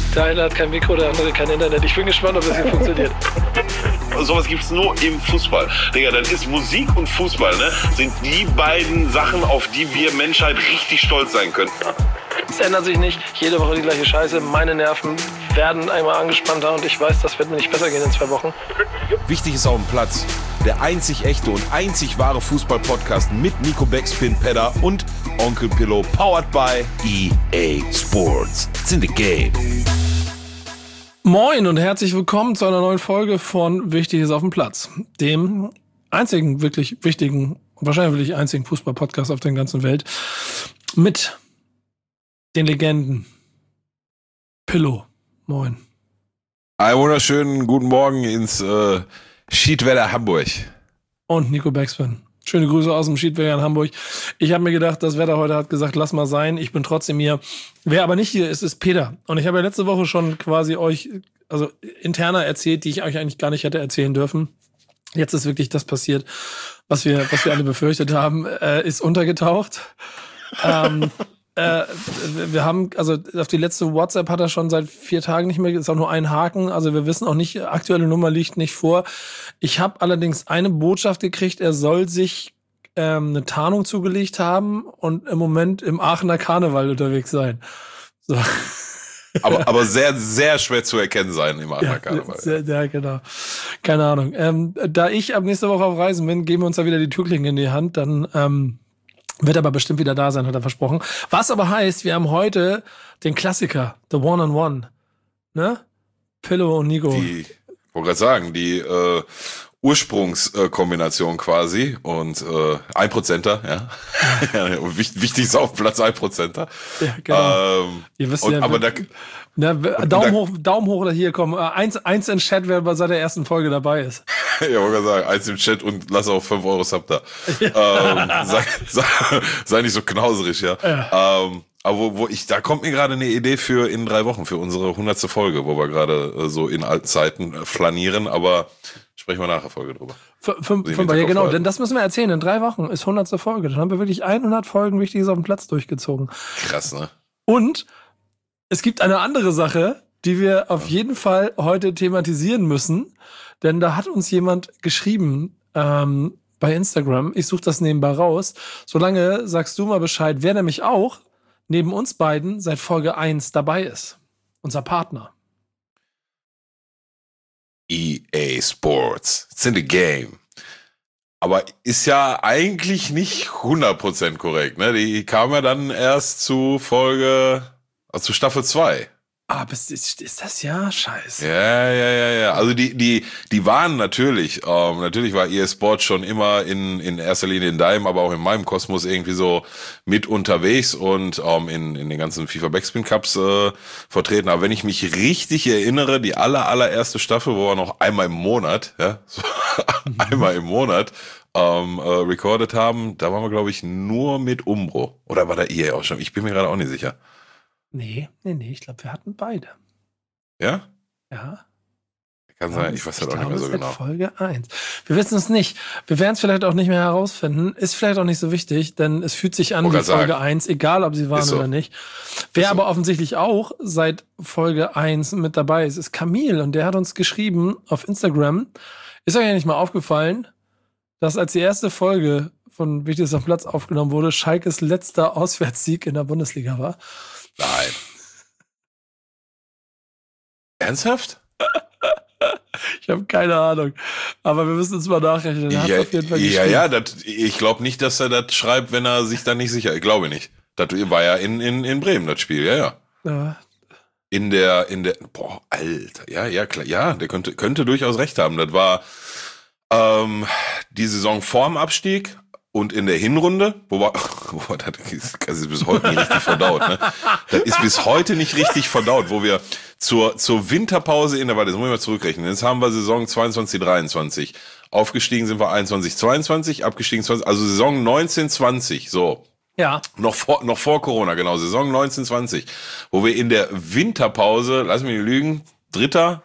Der eine hat kein Mikro, der andere kein Internet. Ich bin gespannt, ob das hier funktioniert. Sowas gibt's nur im Fußball. Digga, dann ist Musik und Fußball, ne, sind die beiden Sachen, auf die wir Menschheit richtig stolz sein können. Es ändert sich nicht. Jede Woche die gleiche Scheiße. Meine Nerven werden einmal angespannter und ich weiß, das wird mir nicht besser gehen in 2 Wochen. Wichtig ist auf dem Platz. Der einzig echte und einzig wahre Fußball-Podcast mit Nico Backspin Pedder und Onkel Pillow, powered by EA Sports. It's in the game. Moin und herzlich willkommen zu einer neuen Folge von Wichtig ist auf dem Platz. Dem einzigen wirklich wichtigen, wahrscheinlich wirklich einzigen Fußball-Podcast auf der ganzen Welt. Mit den Legenden. Pillow. Moin. Einen wunderschönen guten Morgen ins Schiedwetter Hamburg. Und Nico Backspin. Schöne Grüße aus dem Schiedwetter in Hamburg. Ich habe mir gedacht, das Wetter heute hat gesagt, lass mal sein. Ich bin trotzdem hier. Wer aber nicht hier ist, ist Peter. Und ich habe ja letzte Woche schon quasi euch, also interner erzählt, die ich euch eigentlich gar nicht hätte erzählen dürfen. Jetzt ist wirklich das passiert, was wir alle befürchtet haben, ist untergetaucht. Wir haben, also auf die letzte WhatsApp hat er schon seit 4 Tagen nicht mehr, ist auch nur ein Haken, also wir wissen auch nicht, aktuelle Nummer liegt nicht vor. Ich habe allerdings eine Botschaft gekriegt, er soll sich eine Tarnung zugelegt haben und im Moment im Aachener Karneval unterwegs sein. So. Aber sehr, sehr schwer zu erkennen sein im Aachener Karneval. Ja, genau. Keine Ahnung. Da ich ab nächste Woche auf Reisen bin, geben wir uns da wieder die Türklinge in die Hand, dann wird aber bestimmt wieder da sein, hat er versprochen. Was aber heißt, wir haben heute den Klassiker, The One-on-One. Ne? Pillow und Nico. Ich wollte gerade sagen, die Ursprungskombination quasi und 1%er, ja. Und wichtig ist auf Platz 1%er. Ja, genau. Ihr wisst ja, aber Daumen hoch oder hier, komm. Eins in Chat, wer seit der ersten Folge dabei ist. Ja, wollte sagen, 1 im Chat und lass auch 5 Euro Sub da. Ja. Sei nicht so knauserig, ja. Aber da kommt mir gerade eine Idee für in 3 Wochen, für unsere 100. Folge, wo wir gerade so in alten Zeiten flanieren, aber sprechen wir nachher Folge drüber. Ja, genau, denn das müssen wir erzählen. In 3 Wochen ist 100. Folge. Dann haben wir wirklich 100 Folgen Wichtiges auf dem Platz durchgezogen. Krass, ne? Und es gibt eine andere Sache, die wir auf jeden Fall heute thematisieren müssen, denn da hat uns jemand geschrieben bei Instagram, ich suche das nebenbei raus, solange sagst du mal Bescheid, wer nämlich auch neben uns beiden seit Folge 1 dabei ist. Unser Partner. EA Sports. It's in the game. Aber ist ja eigentlich nicht 100% korrekt, ne? Die kam ja dann erst zu Staffel 2. Ah, ist das ja scheiße. Ja. Also die waren natürlich war EA Sports schon immer in erster Linie in deinem, aber auch in meinem Kosmos irgendwie so mit unterwegs und in den ganzen FIFA Backspin Cups vertreten. Aber wenn ich mich richtig erinnere, die allererste Staffel, wo wir noch einmal im Monat, einmal im Monat recorded haben, da waren wir, glaube ich, nur mit Umbro. Oder war da EA auch schon? Ich bin mir gerade auch nicht sicher. Nee, ich glaube, wir hatten beide. Ja? Ja. Kann sein, ich weiß halt auch nicht mehr so genau. Folge 1. Wir wissen es nicht. Wir werden es vielleicht auch nicht mehr herausfinden. Ist vielleicht auch nicht so wichtig, denn es fühlt sich an wie Folge 1, egal ob sie waren so oder nicht. Wer aber offensichtlich auch seit Folge 1 mit dabei ist Kamil. Und der hat uns geschrieben auf Instagram. Ist euch ja nicht mal aufgefallen, dass als die erste Folge von Wichtiges auf Platz aufgenommen wurde, Schalkes letzter Auswärtssieg in der Bundesliga war? Nein. Ernsthaft? Ich habe keine Ahnung. Aber wir müssen uns mal nachrechnen. Er hat's auf jeden Fall geschrieben. Ich glaube nicht, dass er das schreibt, wenn er sich da nicht sicher ist. Ich glaube nicht. Das war ja in Bremen, das Spiel, ja. In der, boah, Alter. Ja, klar. Ja, der könnte durchaus recht haben. Das war die Saison vorm Abstieg. Und in der Hinrunde, das ist bis heute nicht richtig verdaut, ne? Das ist bis heute nicht richtig verdaut, wo wir zur Winterpause das muss ich mal zurückrechnen. Jetzt haben wir Saison 22/23. Aufgestiegen sind wir 21/22, abgestiegen 20, also Saison 19/20, so. Ja. Noch vor Corona, genau, Saison 19/20, wo wir in der Winterpause, lass mich nicht lügen, Dritter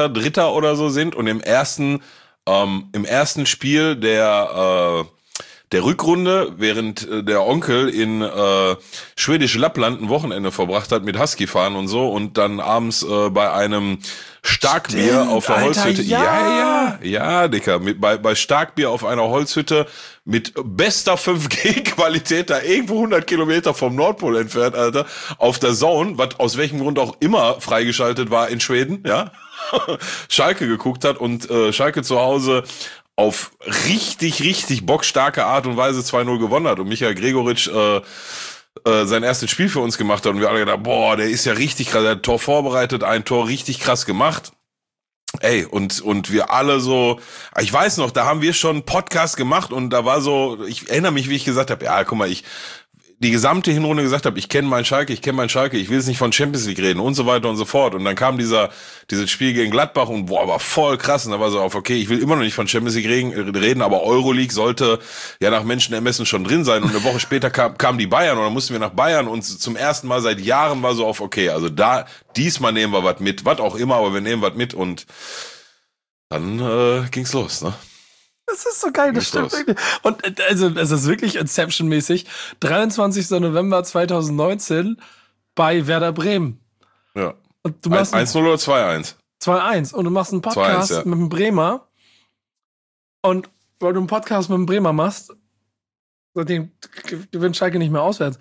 oder so sind und im ersten Spiel der der Rückrunde, während der Onkel in schwedische Lappland ein Wochenende verbracht hat mit Husky-Fahren und so und dann abends bei einem Starkbier auf der Holzhütte. Ja, Dicker. Bei Starkbier auf einer Holzhütte mit bester 5G-Qualität da irgendwo 100 Kilometer vom Nordpol entfernt, Alter, auf der Zone, was aus welchem Grund auch immer freigeschaltet war in Schweden, ja, Schalke geguckt hat und Schalke zu Hause auf richtig bockstarke Art und Weise 2-0 gewonnen hat und Michael Gregoritsch sein erstes Spiel für uns gemacht hat und wir alle gedacht, boah, der ist ja richtig krass, der hat ein Tor vorbereitet, ein Tor richtig krass gemacht. Ey, und wir alle so, ich weiß noch, da haben wir schon einen Podcast gemacht und da war so, ich erinnere mich, wie ich gesagt habe, ja, guck mal, die gesamte Hinrunde gesagt habe, ich kenne meinen Schalke, ich will jetzt nicht von Champions League reden und so weiter und so fort. Und dann kam dieses Spiel gegen Gladbach und boah, war voll krass. Und da war so auf, okay, ich will immer noch nicht von Champions League reden, aber Euroleague sollte ja nach Menschenermessen schon drin sein. Und eine Woche später kam die Bayern und dann mussten wir nach Bayern und zum ersten Mal seit Jahren war so auf, okay, also diesmal nehmen wir was mit, was auch immer, aber wir nehmen was mit und dann ging's los, ne? Das ist so geil, das stimmt wirklich. Und also es ist wirklich Inception-mäßig. 23. November 2019 bei Werder Bremen. Ja. Und du machst 1-0 oder 2-1? 2-1. Und du machst einen Podcast 2-1, ja. mit dem Bremer. Und weil du einen Podcast mit dem Bremer machst, seitdem gewinnt Schalke nicht mehr auswärts.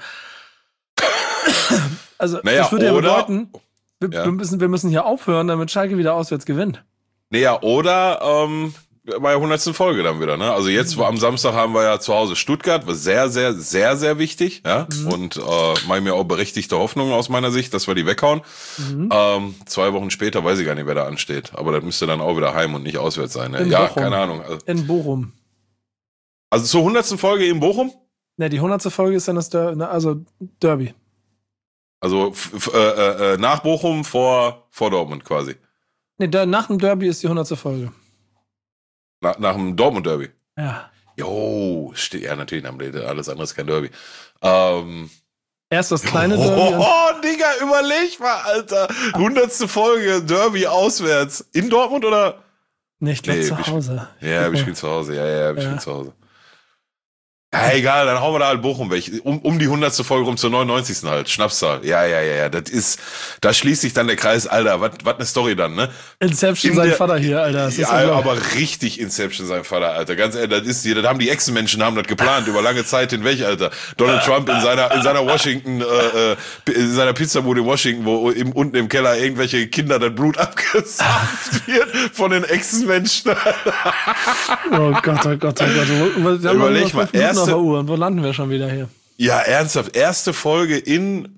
Also das würde ja bedeuten, wir müssen hier aufhören, damit Schalke wieder auswärts gewinnt. Naja, oder bei der 100. Folge dann wieder, ne? Also jetzt am Samstag haben wir ja zu Hause Stuttgart, was sehr, sehr, sehr, sehr wichtig, ja? Und mache ich mir auch berechtigte Hoffnung aus meiner Sicht, dass wir die weghauen. 2 Wochen später weiß ich gar nicht, wer da ansteht. Aber das müsste dann auch wieder heim und nicht auswärts sein, ne? Ja, Bochum. Keine Ahnung. Also, in Bochum. Also zur 100. Folge in Bochum? Ne, die 100. Folge ist dann das Derby. Also nach Bochum vor Dortmund quasi. Ne, nach dem Derby ist die 100. Folge. Nach dem Dortmund-Derby? Ja. Jo, ja, natürlich, alles andere ist kein Derby. Erst das kleine Derby. Oh, Digga, überleg mal, Alter. 100. Folge, Derby auswärts. In Dortmund oder? Nee, ich glaube zu Hause. Ja, ich bin zu Hause. Ja, ich bin zu Hause. Ja, egal, dann hauen wir da halt Bochum weg. Um die 100. Folge rum zur 99. halt. Schnapszahl. Ja. Da schließt sich dann der Kreis. Alter, was eine Story dann, ne? Inception sein Vater hier, Alter. Das ist aber richtig Inception sein Vater, Alter. Ganz ehrlich, das haben die Echsenmenschen haben das geplant über lange Zeit hinweg, Alter. Donald Trump in seiner Washington, in seiner Pizzabude in Washington, wo unten im Keller irgendwelche Kinder das Blut abgesaugt wird von den Echsenmenschen. Oh Gott. Überleg mal, und wo landen wir schon wieder hier? Ja, ernsthaft. Erste Folge in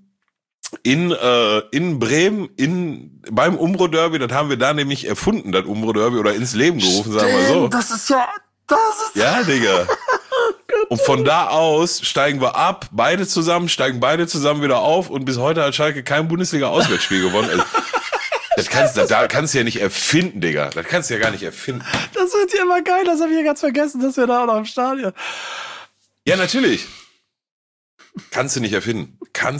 Bremen, beim Umbro-Derby, das haben wir da nämlich erfunden, das Umbro-Derby, oder ins Leben gerufen, sagen wir so. Das ist ja. Ja, Digga. Und von da aus steigen wir ab, steigen beide zusammen wieder auf und bis heute hat Schalke kein Bundesliga-Auswärtsspiel gewonnen. Also, da kannst du ja nicht erfinden, Digga. Das kannst du ja gar nicht erfinden. Das wird ja immer geil, das habe ich ja ganz vergessen, dass wir da auch noch im Stadion. Ja, natürlich. Kannst du nicht erfinden.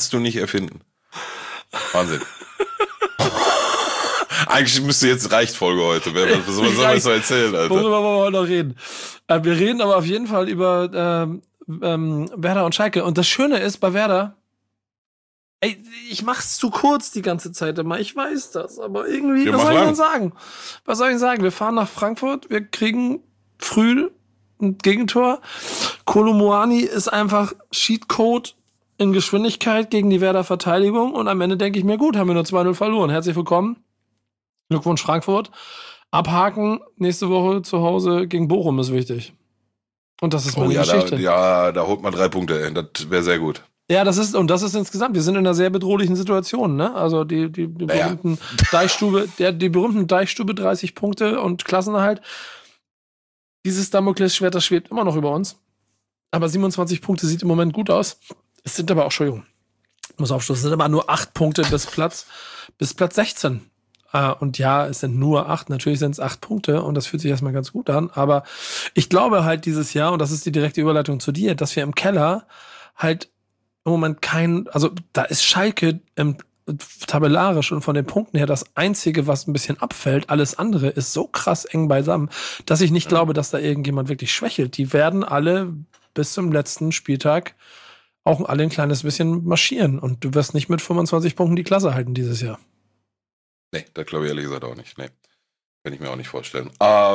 Wahnsinn. Eigentlich müsste jetzt reicht Folge heute. Was soll man so erzählen, Alter? Worüber wollen wir heute noch reden? Wir reden aber auf jeden Fall über Werder und Schalke. Und das Schöne ist bei Werder, ey, ich mach's zu kurz die ganze Zeit immer. Ich weiß das, aber irgendwie, was soll ich denn sagen? Was soll ich sagen? Wir fahren nach Frankfurt, wir kriegen früh ein Gegentor. Kolo Muani ist einfach Cheatcode in Geschwindigkeit gegen die Werder Verteidigung und am Ende denke ich mir, gut, haben wir nur 2-0 verloren. Herzlich willkommen. Glückwunsch Frankfurt. Abhaken, nächste Woche zu Hause gegen Bochum ist wichtig. Und das ist meine Geschichte. Da holt man 3 Punkte. Das wäre sehr gut. Ja, das ist insgesamt. Wir sind in einer sehr bedrohlichen Situation, ne? Also die berühmten Deichstube, die berühmten Deichstube 30 Punkte und Klassenerhalt. Dieses Damoklesschwert, das schwebt immer noch über uns. Aber 27 Punkte sieht im Moment gut aus. Es sind aber auch, Entschuldigung, ich muss aufstoßen, es sind aber nur 8 Punkte bis Platz 16. Und ja, es sind nur 8, natürlich sind es 8 Punkte und das fühlt sich erstmal ganz gut an. Aber ich glaube halt dieses Jahr, und das ist die direkte Überleitung zu dir, dass wir im Keller halt im Moment also da ist Schalke tabellarisch und von den Punkten her das Einzige, was ein bisschen abfällt. Alles andere ist so krass eng beisammen, dass ich nicht glaube, dass da irgendjemand wirklich schwächelt. Die werden alle bis zum letzten Spieltag auch alle ein kleines bisschen marschieren. Und du wirst nicht mit 25 Punkten die Klasse halten dieses Jahr. Nee, das glaube ich ehrlich gesagt auch nicht. Nee, kann ich mir auch nicht vorstellen.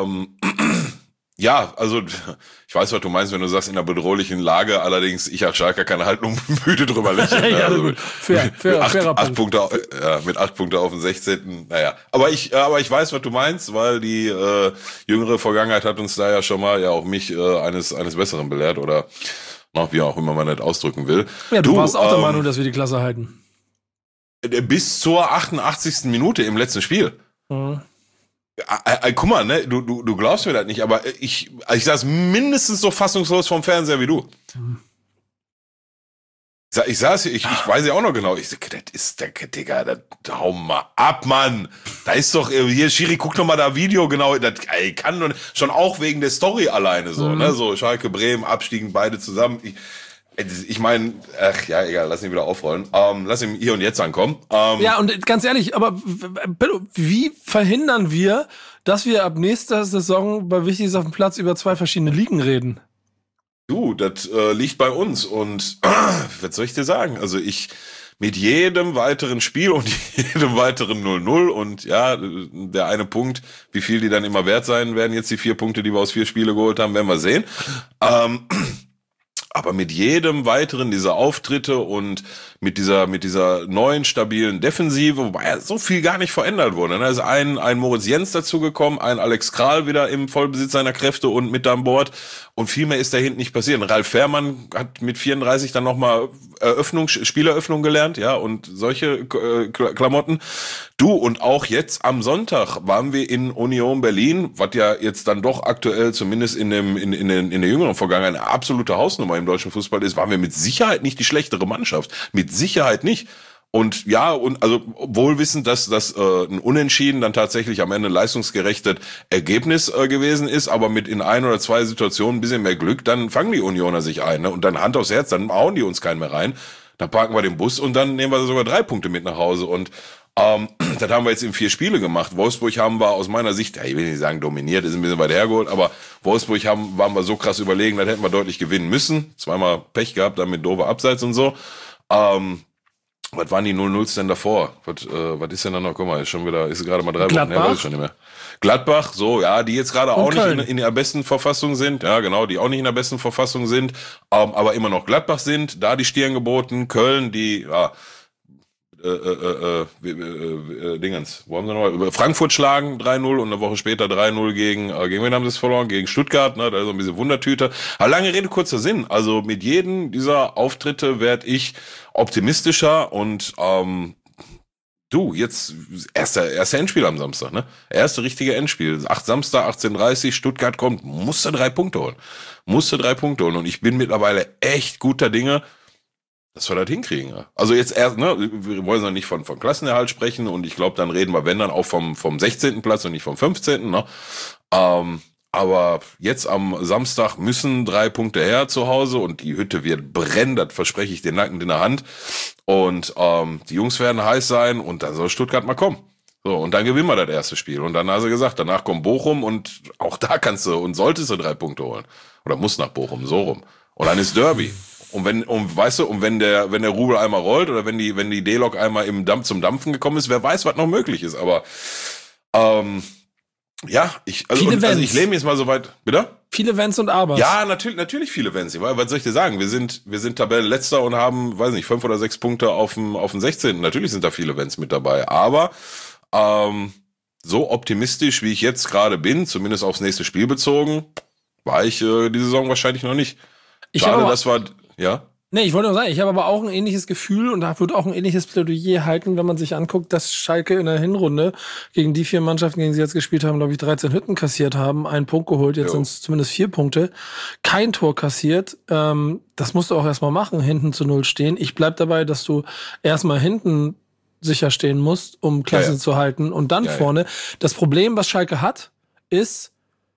Ja, also ich weiß, was du meinst, wenn du sagst, in einer bedrohlichen Lage, allerdings ich als Schalker kann halt nur müde drüber lächeln. Ja, also gut. Fairer Punkt. Mit 8 Punkten auf dem 16. Naja, aber ich weiß, was du meinst, weil die jüngere Vergangenheit hat uns da ja schon mal, ja auch mich, eines Besseren belehrt oder wie auch immer man das ausdrücken will. Ja, du warst auch der Meinung, dass wir die Klasse halten. Bis zur 88. Minute im letzten Spiel. Mhm. Guck mal, ne, du glaubst mir das nicht, aber ich saß mindestens so fassungslos vom Fernseher wie du. Ich weiß ja auch noch genau, das ist der Digga, hau mal ab, Mann. Da ist doch, hier, Schiri, guck doch mal da Video, genau, das kann doch schon auch wegen der Story alleine so, ne, so Schalke, Bremen, abstiegen, beide zusammen. Ich meine, ja, egal, lass ihn wieder aufrollen. Lass ihn hier und jetzt ankommen. Ja, und ganz ehrlich, aber wie verhindern wir, dass wir ab nächster Saison bei Wichtiges auf dem Platz über 2 verschiedene Ligen reden? Du, das liegt bei uns. Und was soll ich dir sagen? Also mit jedem weiteren Spiel und jedem weiteren 0-0 und ja, der eine Punkt, wie viel die dann immer wert sein werden, jetzt die 4 Punkte, die wir aus 4 Spiele geholt haben, werden wir sehen. Aber mit jedem weiteren dieser Auftritte und mit dieser neuen, stabilen Defensive, wobei ja so viel gar nicht verändert wurde. Da ist ein Moritz Jens dazugekommen, ein Alex Kral wieder im Vollbesitz seiner Kräfte und mit an Bord. Und viel mehr ist da hinten nicht passiert. Ralf Fährmann hat mit 34 dann nochmal Spieleröffnung gelernt, ja, und solche Klamotten. Du, und auch jetzt am Sonntag waren wir in Union Berlin, was ja jetzt dann doch aktuell zumindest in der jüngeren Vergangenheit eine absolute Hausnummer im deutschen Fußball ist, waren wir mit Sicherheit nicht die schlechtere Mannschaft. Mit Sicherheit nicht. Und ja, und also wohlwissend, dass das ein Unentschieden dann tatsächlich am Ende ein leistungsgerechtes Ergebnis gewesen ist, aber mit in 1 oder 2 Situationen ein bisschen mehr Glück, dann fangen die Unioner sich ein, ne? Und dann Hand aufs Herz, dann hauen die uns keinen mehr rein. Dann parken wir den Bus und dann nehmen wir sogar 3 Punkte mit nach Hause. Und das haben wir jetzt in 4 Spiele gemacht. Wolfsburg haben wir aus meiner Sicht, ja, ich will nicht sagen dominiert, ist ein bisschen weit hergeholt, aber Wolfsburg waren wir so krass überlegen, das hätten wir deutlich gewinnen müssen. 2-mal Pech gehabt, dann mit doofer Abseits und so. Was waren die 0-0s denn davor? Was ist denn da noch? Guck mal, ist gerade mal 3 Wochen her, weiß ich schon nicht mehr. Gladbach, so, ja, die jetzt gerade auch nicht in der besten Verfassung sind. Ja, genau, die auch nicht in der besten Verfassung sind, aber immer noch Gladbach sind, da die Stirn geboten. Köln, die, ja, Dingens, wo haben sie noch? Frankfurt schlagen 3-0 und eine Woche später 3-0 gegen wen haben sie es verloren? Gegen Stuttgart, ne? Da ist so ein bisschen Wundertüte. Aber lange Rede, kurzer Sinn. Also mit jedem dieser Auftritte werde ich optimistischer und du, jetzt erste Endspiel am Samstag, ne? Erste richtige Endspiel. Samstag, 18:30, Stuttgart kommt, musste 3 Punkte holen. Und ich bin mittlerweile echt guter Dinge, dass wir das hinkriegen. Ja. Also jetzt erst, ne, wir wollen ja nicht von Klassenerhalt sprechen und ich glaube, dann reden wir, wenn dann, auch vom 16. Platz und nicht vom 15. Ne? Aber jetzt am Samstag müssen 3 Punkte her zu Hause und die Hütte wird brennen, das verspreche ich den Nacken in der Hand. Und die Jungs werden heiß sein und dann soll Stuttgart mal kommen. So, und dann gewinnen wir das erste Spiel. Und dann hast du gesagt, danach kommt Bochum und auch da kannst du und solltest du 3 Punkte holen. Oder musst nach Bochum, so rum. Und dann ist Derby. Und wenn der Rubel einmal rollt oder wenn die D-Lok einmal zum Dampfen gekommen ist, wer weiß, was noch möglich ist. Aber ja, ich lehne jetzt mal so weit, bitte? Viele Wenns und Abers. Ja, natürlich viele Wenns. Was soll ich dir sagen? Wir sind Tabellenletzter und haben, weiß nicht, 5 oder 6 Punkte auf dem 16. Natürlich sind da viele Wenns mit dabei. Aber so optimistisch, wie ich jetzt gerade bin, zumindest aufs nächste Spiel bezogen, war ich die Saison wahrscheinlich noch nicht. Schade, das war, ja? Nee, ich wollte nur sagen, ich habe aber auch ein ähnliches Gefühl und da würde auch ein ähnliches Plädoyer halten, wenn man sich anguckt, dass Schalke in der Hinrunde gegen die 4 Mannschaften, gegen die sie jetzt gespielt haben, glaube ich, 13 Hütten kassiert haben, 1 Punkt geholt, jetzt sind es zumindest 4 Punkte, kein Tor kassiert. Das musst du auch erstmal machen, hinten zu 0 stehen. Ich bleib dabei, dass du erstmal hinten sicher stehen musst, um Klasse zu halten und dann vorne. Das Problem, was Schalke hat, ist,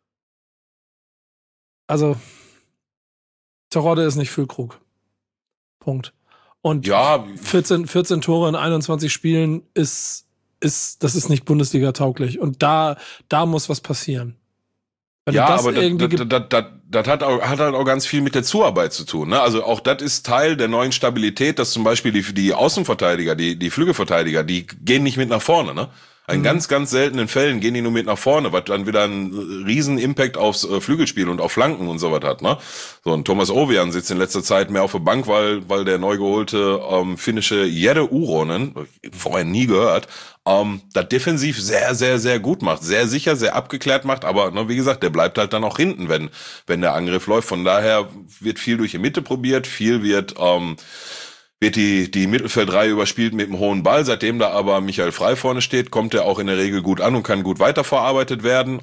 also Terodde ist nicht Füllkrug. Punkt. Und 14 Tore in 21 Spielen das ist nicht Bundesliga tauglich. Und da muss was passieren. Ja, aber das hat halt auch ganz viel mit der Zuarbeit zu tun. Ne? Also auch das ist Teil der neuen Stabilität, dass zum Beispiel die Außenverteidiger, die Flügelverteidiger, die gehen nicht mit nach vorne. Ne? In ganz, ganz seltenen Fällen gehen die nur mit nach vorne, was dann wieder einen riesen Impact aufs Flügelspiel und auf Flanken und sowas hat. Ne? So ein Thomas Ovian sitzt in letzter Zeit mehr auf der Bank, weil der neu geholte finnische Jere Uronen, vorher nie gehört, das defensiv sehr, sehr, sehr gut macht. Sehr sicher, sehr abgeklärt macht, aber wie gesagt, der bleibt halt dann auch hinten, wenn der Angriff läuft. Von daher wird viel durch die Mitte probiert, viel wird die Mittelfeldreihe überspielt mit einem hohen Ball. Seitdem da aber Michael Frey vorne steht, kommt er auch in der Regel gut an und kann gut weiterverarbeitet werden.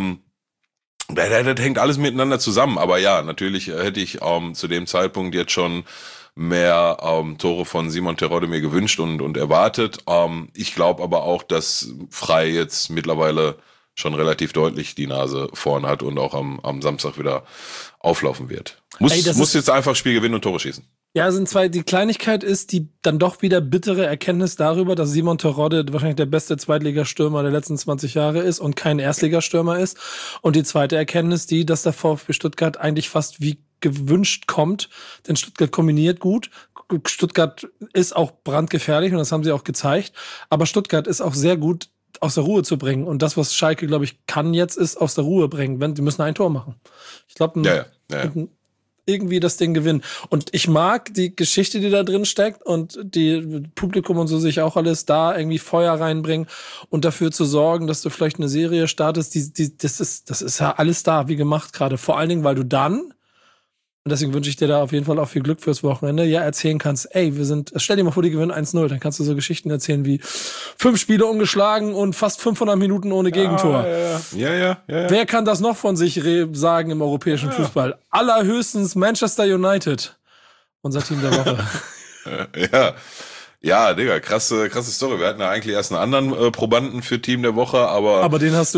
Das hängt alles miteinander zusammen. Aber ja, natürlich hätte ich zu dem Zeitpunkt jetzt schon mehr Tore von Simon Terodde mir gewünscht und erwartet. Ich glaube aber auch, dass Frey jetzt mittlerweile schon relativ deutlich die Nase vorn hat und auch am Samstag wieder auflaufen wird. Muss jetzt einfach Spiel gewinnen und Tore schießen. Ja, die Kleinigkeit ist die dann doch wieder bittere Erkenntnis darüber, dass Simon Terodde wahrscheinlich der beste Zweitligastürmer der letzten 20 Jahre ist und kein Erstligastürmer ist. Und die zweite Erkenntnis dass der VfB Stuttgart eigentlich fast wie gewünscht kommt, denn Stuttgart kombiniert gut. Stuttgart ist auch brandgefährlich und das haben sie auch gezeigt. Aber Stuttgart ist auch sehr gut aus der Ruhe zu bringen. Und das, was Schalke, glaube ich, kann jetzt, ist aus der Ruhe bringen. Die müssen ein Tor machen. Ich glaube, irgendwie das Ding gewinnen. Und ich mag die Geschichte, die da drin steckt und die Publikum und so sich auch alles da irgendwie Feuer reinbringen und dafür zu sorgen, dass du vielleicht eine Serie startest. Das ist ja alles da, wie gemacht gerade. Vor allen Dingen, weil du dann, und deswegen wünsche ich dir da auf jeden Fall auch viel Glück fürs Wochenende, erzählen kannst, stell dir mal vor, die gewinnen 1-0, dann kannst du so Geschichten erzählen wie 5 Spiele ungeschlagen und fast 500 Minuten ohne Gegentor. Ja. Wer kann das noch von sich sagen im europäischen Fußball? Allerhöchstens Manchester United. Unser Team der Woche. Ja, Digga, krasse Story. Wir hatten ja eigentlich erst einen anderen Probanden für Team der Woche, aber den hast du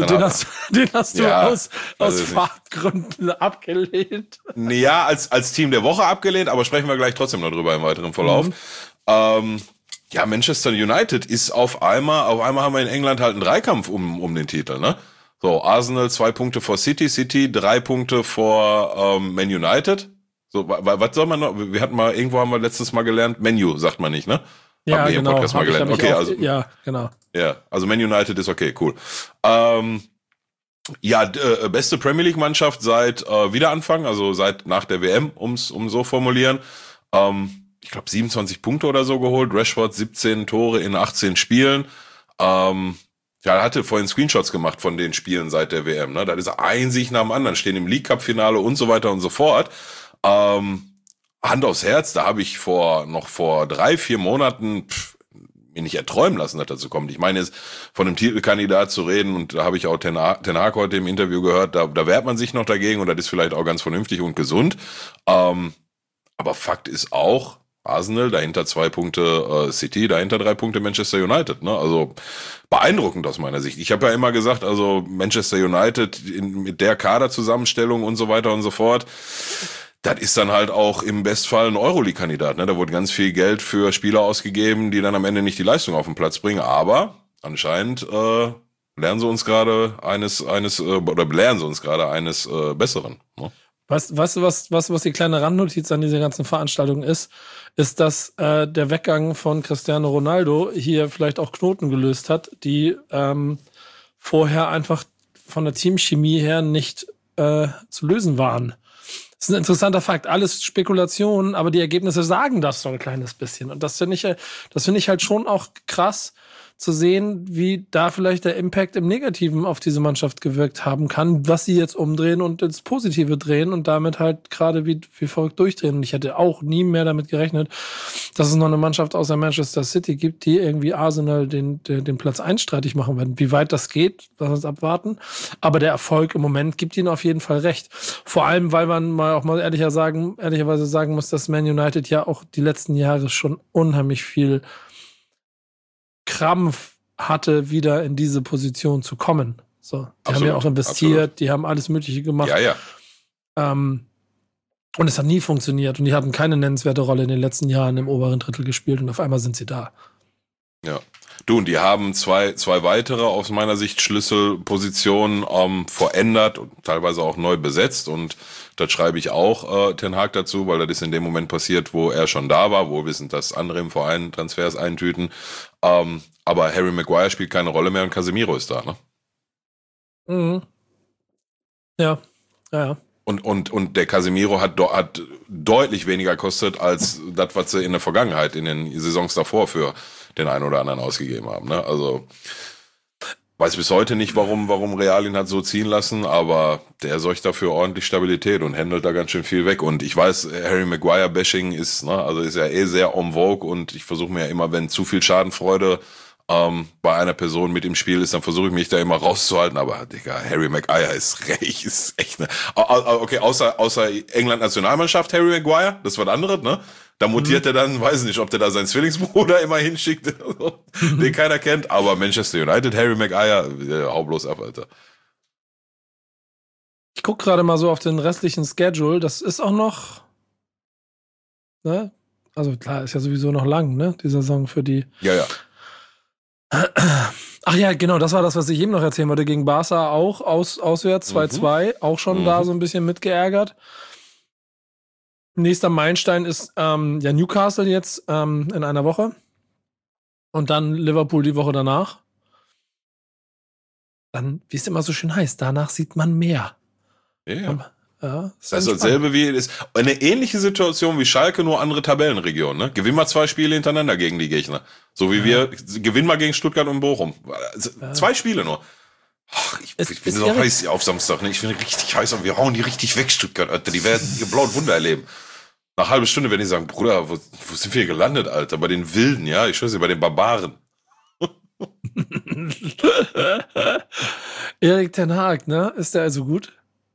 aus Fahrtgründen abgelehnt. Ja, als Team der Woche abgelehnt, aber sprechen wir gleich trotzdem noch drüber im weiteren Verlauf. Manchester United ist auf einmal haben wir in England halt einen Dreikampf um den Titel, ne? So, Arsenal 2 Punkte vor City 3 Punkte vor Man United. So, was soll man noch? Irgendwo haben wir letztes Mal gelernt, Menu sagt man nicht, ne? Ja, genau. Podcast mal gelernt. Okay, also ja, genau. Ja, also Man United ist okay, cool. Beste Premier League Mannschaft seit Wiederanfang, also seit nach der WM, um so formulieren. Ich glaube 27 Punkte oder so geholt. Rashford 17 Tore in 18 Spielen. Er hatte vorhin Screenshots gemacht von den Spielen seit der WM. Ne? Da ist ein Sieg nach dem anderen, stehen im League Cup Finale und so weiter und so fort. Hand aufs Herz, da habe ich vor 3-4 Monaten mir nicht erträumen lassen, dass dazu kommt. Ich meine, jetzt von einem Titelkandidat zu reden, und da habe ich auch Ten Hag heute im Interview gehört, da wehrt man sich noch dagegen und das ist vielleicht auch ganz vernünftig und gesund. Aber Fakt ist auch, Arsenal, dahinter 2 Punkte City, dahinter 3 Punkte Manchester United. Ne? Also beeindruckend aus meiner Sicht. Ich habe ja immer gesagt, also Manchester United mit der Kaderzusammenstellung und so weiter und so fort, das ist dann halt auch im Bestfall ein Euroleague-Kandidat. Ne? Da wurde ganz viel Geld für Spieler ausgegeben, die dann am Ende nicht die Leistung auf den Platz bringen. Aber anscheinend lernen sie uns gerade eines Besseren. Ne? Weißt du, was die kleine Randnotiz an dieser ganzen Veranstaltung ist, dass der Weggang von Cristiano Ronaldo hier vielleicht auch Knoten gelöst hat, die vorher einfach von der Teamchemie her nicht zu lösen waren. Das ist ein interessanter Fakt. Alles Spekulationen, aber die Ergebnisse sagen das so ein kleines bisschen. Und das finde ich halt schon auch krass zu sehen, wie da vielleicht der Impact im Negativen auf diese Mannschaft gewirkt haben kann, was sie jetzt umdrehen und ins Positive drehen und damit halt gerade wie verrückt durchdrehen. Und ich hätte auch nie mehr damit gerechnet, dass es noch eine Mannschaft außer Manchester City gibt, die irgendwie Arsenal den Platz 1 streitig machen werden. Wie weit das geht, lass uns abwarten. Aber der Erfolg im Moment gibt ihnen auf jeden Fall recht. Vor allem, weil man mal ehrlicherweise sagen muss, dass Man United ja auch die letzten Jahre schon unheimlich viel Krampf hatte, wieder in diese Position zu kommen. So, die haben ja auch investiert, die haben alles Mögliche gemacht. Ja. Und es hat nie funktioniert und die hatten keine nennenswerte Rolle in den letzten Jahren im oberen Drittel gespielt und auf einmal sind sie da. Ja. Du, und die haben zwei weitere aus meiner Sicht Schlüsselpositionen verändert und teilweise auch neu besetzt, und das schreibe ich auch Ten Hag dazu, weil das ist in dem Moment passiert, wo er schon da war, wo wissend, dass andere im Verein Transfers eintüten. Aber Harry Maguire spielt keine Rolle mehr und Casemiro ist da, ne? Mhm. Ja. Und der Casemiro hat deutlich weniger gekostet als das, was sie in der Vergangenheit, in den Saisons davor für den einen oder anderen ausgegeben haben. Ne? Also weiß bis heute nicht, warum Real ihn hat so ziehen lassen, aber der sorgt dafür ordentlich Stabilität und handelt da ganz schön viel weg. Und ich weiß, Harry Maguire-Bashing ist ja sehr en vogue, und ich versuche mir ja immer, wenn zu viel Schadenfreude bei einer Person mit im Spiel ist, dann versuche ich mich da immer rauszuhalten, aber Digga, Harry Maguire ist echt ne. Okay, außer England-Nationalmannschaft Harry Maguire, das war das andere, ne? Da mutiert er dann, weiß nicht, ob der da seinen Zwillingsbruder immer hinschickt, den keiner kennt, aber Manchester United, Harry Maguire, hau bloß ab, Alter. Ich guck gerade mal so auf den restlichen Schedule, das ist auch noch, ne? Also klar, ist ja sowieso noch lang, ne? Die Saison für die. Ja. Ach ja, genau, das war das, was ich eben noch erzählen wollte. Gegen Barca auch auswärts 2-2, auch schon da so ein bisschen mitgeärgert. Nächster Meilenstein ist Newcastle jetzt in einer Woche. Und dann Liverpool die Woche danach. Dann, wie es immer so schön heißt, danach sieht man mehr. Ja. Das ist dasselbe wie, ist eine ähnliche Situation wie Schalke, nur andere Tabellenregion, ne? Gewinn mal 2 Spiele hintereinander gegen die Gegner. So wie wir gewinnen mal gegen Stuttgart und Bochum. 2 Spiele nur. Ach, ich bin so heiß auf Samstag, ne? Ich bin richtig heiß, und wir hauen die richtig weg, Stuttgart, Alter. Die werden ihr blauen Wunder erleben. Nach einer halben Stunde werden die sagen, Bruder, wo sind wir gelandet, Alter? Bei den Wilden, ja? Ich schwör's dir, bei den Barbaren. Erik Ten Hag, ne? Ist der also gut?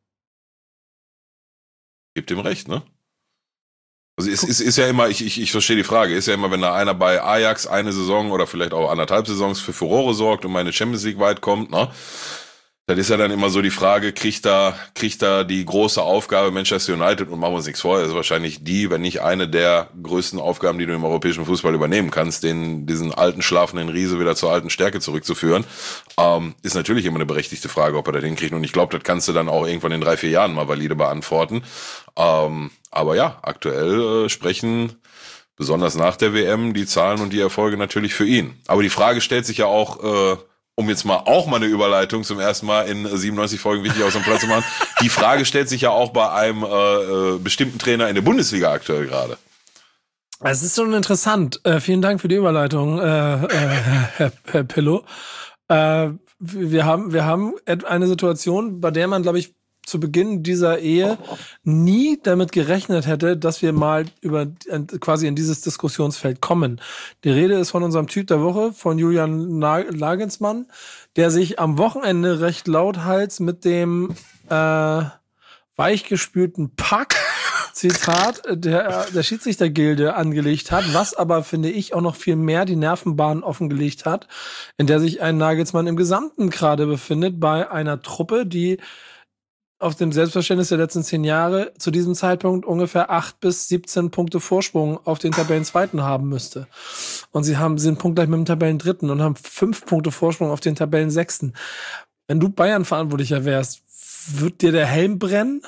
Gibt ihm recht, ne? Also es ist ja immer, ich verstehe die Frage, ist ja immer, wenn da einer bei Ajax eine Saison oder vielleicht auch 1,5 Saisons für Furore sorgt und mal in die Champions League weit kommt, ne? Das ist ja dann immer so die Frage, kriegt da die große Aufgabe Manchester United, und machen wir uns nichts vor, das ist wahrscheinlich die, wenn nicht eine der größten Aufgaben, die du im europäischen Fußball übernehmen kannst, diesen alten, schlafenden Riese wieder zur alten Stärke zurückzuführen, ist natürlich immer eine berechtigte Frage, ob er das hinkriegt, und ich glaube, das kannst du dann auch irgendwann in 3-4 Jahren mal valide beantworten. Aber ja, aktuell sprechen besonders nach der WM die Zahlen und die Erfolge natürlich für ihn. Aber die Frage stellt sich ja auch, um jetzt mal eine Überleitung zum ersten Mal in 97 Folgen wichtig aus dem Platz zu machen. Die Frage stellt sich ja auch bei einem bestimmten Trainer in der Bundesliga aktuell gerade. Es ist schon interessant. Vielen Dank für die Überleitung, Herr Pillow. Wir haben eine Situation, bei der man, glaube ich, zu Beginn dieser Ehe nie damit gerechnet hätte, dass wir mal quasi in dieses Diskussionsfeld kommen. Die Rede ist von unserem Typ der Woche, von Julian Nagelsmann, der sich am Wochenende recht lauthals mit dem weichgespülten Pack, Zitat, der Schiedsrichtergilde angelegt hat, was aber, finde ich, auch noch viel mehr die Nervenbahn offengelegt hat, in der sich ein Nagelsmann im Gesamten gerade befindet, bei einer Truppe, die auf dem Selbstverständnis der letzten 10 Jahre zu diesem Zeitpunkt ungefähr 8 bis 17 Punkte Vorsprung auf den Tabellenzweiten haben müsste. Und sie sind punktgleich mit dem Tabellendritten und haben 5 Punkte Vorsprung auf den Tabellensechsten. Wenn du Bayern-Verantwortlicher wärst, wird dir der Helm brennen?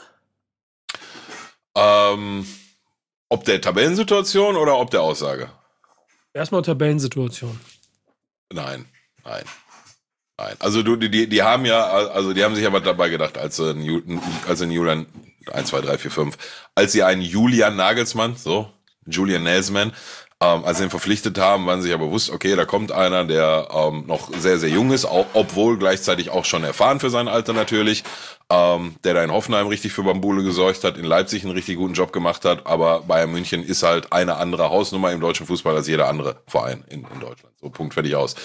Ob der Tabellensituation oder ob der Aussage? Erstmal Tabellensituation. Nein. Also die haben ja, also die haben sich ja was dabei gedacht, als sie einen Julian 1, 2, 3, 4, 5, als sie einen Julian Nagelsmann, Julian Nagelsmann, als sie ihn verpflichtet haben, waren sie ja bewusst, okay, da kommt einer, der noch sehr, sehr jung ist, obwohl gleichzeitig auch schon erfahren für sein Alter natürlich, der da in Hoffenheim richtig für Bambule gesorgt hat, in Leipzig einen richtig guten Job gemacht hat, aber Bayern München ist halt eine andere Hausnummer im deutschen Fußball als jeder andere Verein in Deutschland. So, Punkt, fertig aus.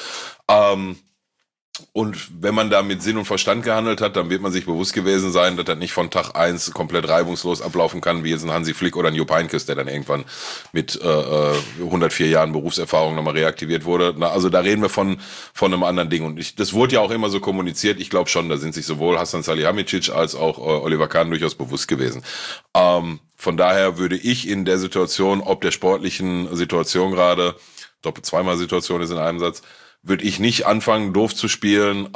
Und wenn man da mit Sinn und Verstand gehandelt hat, dann wird man sich bewusst gewesen sein, dass das nicht von Tag 1 komplett reibungslos ablaufen kann, wie jetzt ein Hansi Flick oder ein Jupp Heynckes, der dann irgendwann mit 104 Jahren Berufserfahrung nochmal reaktiviert wurde. Also da reden wir von einem anderen Ding. Und das wurde ja auch immer so kommuniziert. Ich glaube schon, da sind sich sowohl Hasan Salihamidzic als auch Oliver Kahn durchaus bewusst gewesen. Von daher würde ich in der Situation, ob der sportlichen Situation gerade, Doppel-Zweimal-Situation ist in einem Satz, würde ich nicht anfangen, doof zu spielen.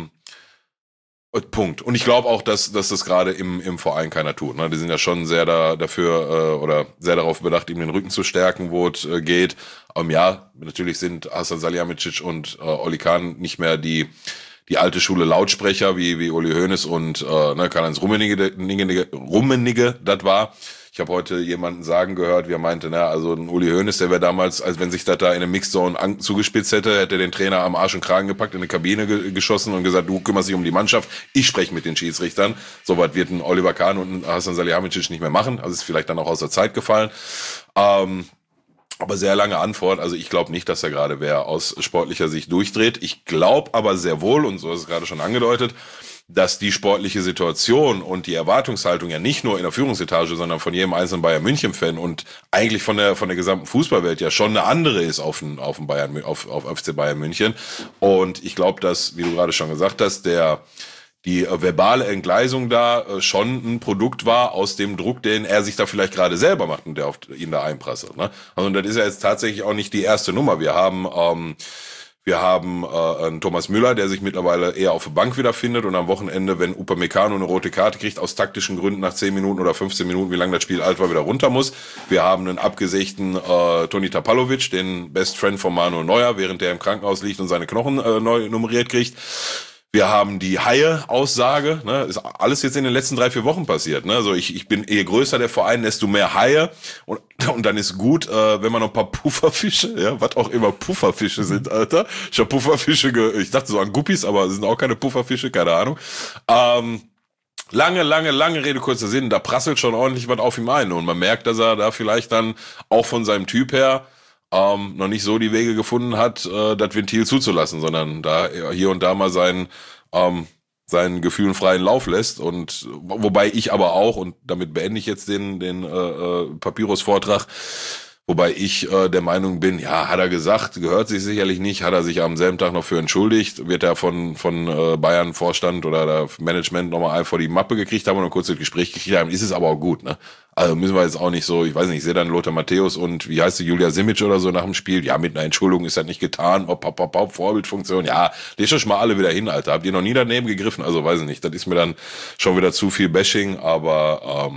Punkt. Und ich glaube auch, dass das gerade im Verein keiner tut. Ne? Die sind ja schon sehr dafür oder sehr darauf bedacht, ihm den Rücken zu stärken, wo es geht. Ja, natürlich sind Hasan Salihamidzic und Oli Kahn nicht mehr die alte Schule Lautsprecher wie Uli Hoeneß und Karl-Heinz Rummenigge das war. Ich habe heute jemanden sagen gehört, wie er meinte, also ein Uli Hoeneß, der wäre damals, als wenn sich das da in eine Mixzone zugespitzt hätte den Trainer am Arsch und Kragen gepackt, in eine Kabine geschossen und gesagt, du kümmerst dich um die Mannschaft, ich spreche mit den Schiedsrichtern. Soweit wird ein Oliver Kahn und ein Hasan Salihamidzic nicht mehr machen. Also ist vielleicht dann auch aus der Zeit gefallen. Aber sehr lange Antwort. Also ich glaube nicht, dass er gerade wer aus sportlicher Sicht durchdreht. Ich glaube aber sehr wohl, und so ist es gerade schon angedeutet, dass die sportliche Situation und die Erwartungshaltung ja nicht nur in der Führungsetage, sondern von jedem einzelnen Bayern München-Fan und eigentlich von der gesamten Fußballwelt ja schon eine andere ist auf FC Bayern München. Und ich glaube, dass, wie du gerade schon gesagt hast, die verbale Entgleisung da schon ein Produkt war aus dem Druck, den er sich da vielleicht gerade selber macht und der auf ihn da einprasselt. Ne? Also das ist ja jetzt tatsächlich auch nicht die erste Nummer. Wir haben einen Thomas Müller, der sich mittlerweile eher auf der Bank wiederfindet und am Wochenende, wenn Upamecano eine rote Karte kriegt, aus taktischen Gründen nach 10 Minuten oder 15 Minuten, wie lange das Spiel alt war, wieder runter muss. Wir haben einen abgesägten Toni Tapalovic, den Best Friend von Manuel Neuer, während der im Krankenhaus liegt und seine Knochen neu nummeriert kriegt. Wir haben die Haie-Aussage, ne, ist alles jetzt in den letzten 3-4 Wochen passiert, ne, also ich bin, je größer der Verein, desto mehr Haie und dann ist gut, wenn man noch ein paar Pufferfische, ja, was auch immer Pufferfische sind, Alter. Ich habe Pufferfische, ich dachte so an Guppies, aber es sind auch keine Pufferfische, keine Ahnung. Lange Rede, kurzer Sinn, da prasselt schon ordentlich was auf ihm ein und man merkt, dass er da vielleicht dann auch von seinem Typ her noch nicht so die Wege gefunden hat, das Ventil zuzulassen, sondern da hier und da mal seinen Gefühlen freien Lauf lässt. Und wobei ich aber auch, und damit beende ich jetzt den Papyrus-Vortrag, wobei ich der Meinung bin, ja, hat er gesagt, gehört sich sicherlich nicht, hat er sich am selben Tag noch für entschuldigt, wird er von Bayern-Vorstand oder der Management nochmal einen vor die Mappe gekriegt haben und ein kurzes Gespräch gekriegt haben, ist es aber auch gut, ne? Also müssen wir jetzt auch nicht so, ich weiß nicht, ich sehe dann Lothar Matthäus und wie heißt die, Julia Simic oder so nach dem Spiel, ja, mit einer Entschuldigung ist das nicht getan, Vorbildfunktion, ja, lest euch mal alle wieder hin, Alter, habt ihr noch nie daneben gegriffen, also weiß ich nicht, das ist mir dann schon wieder zu viel Bashing, aber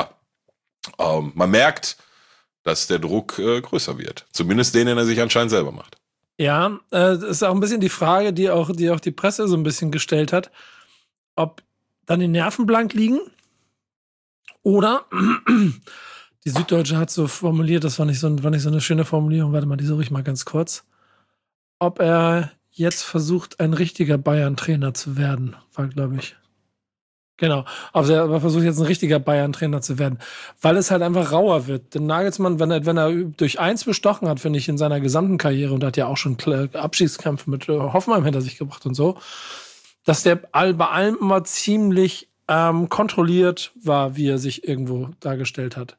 man merkt, dass der Druck größer wird. Zumindest den er sich anscheinend selber macht. Ja, das ist auch ein bisschen die Frage, die auch die Presse so ein bisschen gestellt hat, ob dann die Nerven blank liegen oder die Süddeutsche hat so formuliert, das war nicht so eine schöne Formulierung, warte mal, die suche ich mal ganz kurz, ob er jetzt versucht, ein richtiger Bayern-Trainer zu werden, war, glaube ich. Genau, also er versucht jetzt ein richtiger Bayern-Trainer zu werden, weil es halt einfach rauer wird. Denn Nagelsmann, wenn er durch eins bestochen hat, finde ich, in seiner gesamten Karriere, und hat ja auch schon Abschiedskämpfe mit Hoffenheim hinter sich gebracht und so, dass der bei allem immer ziemlich kontrolliert war, wie er sich irgendwo dargestellt hat.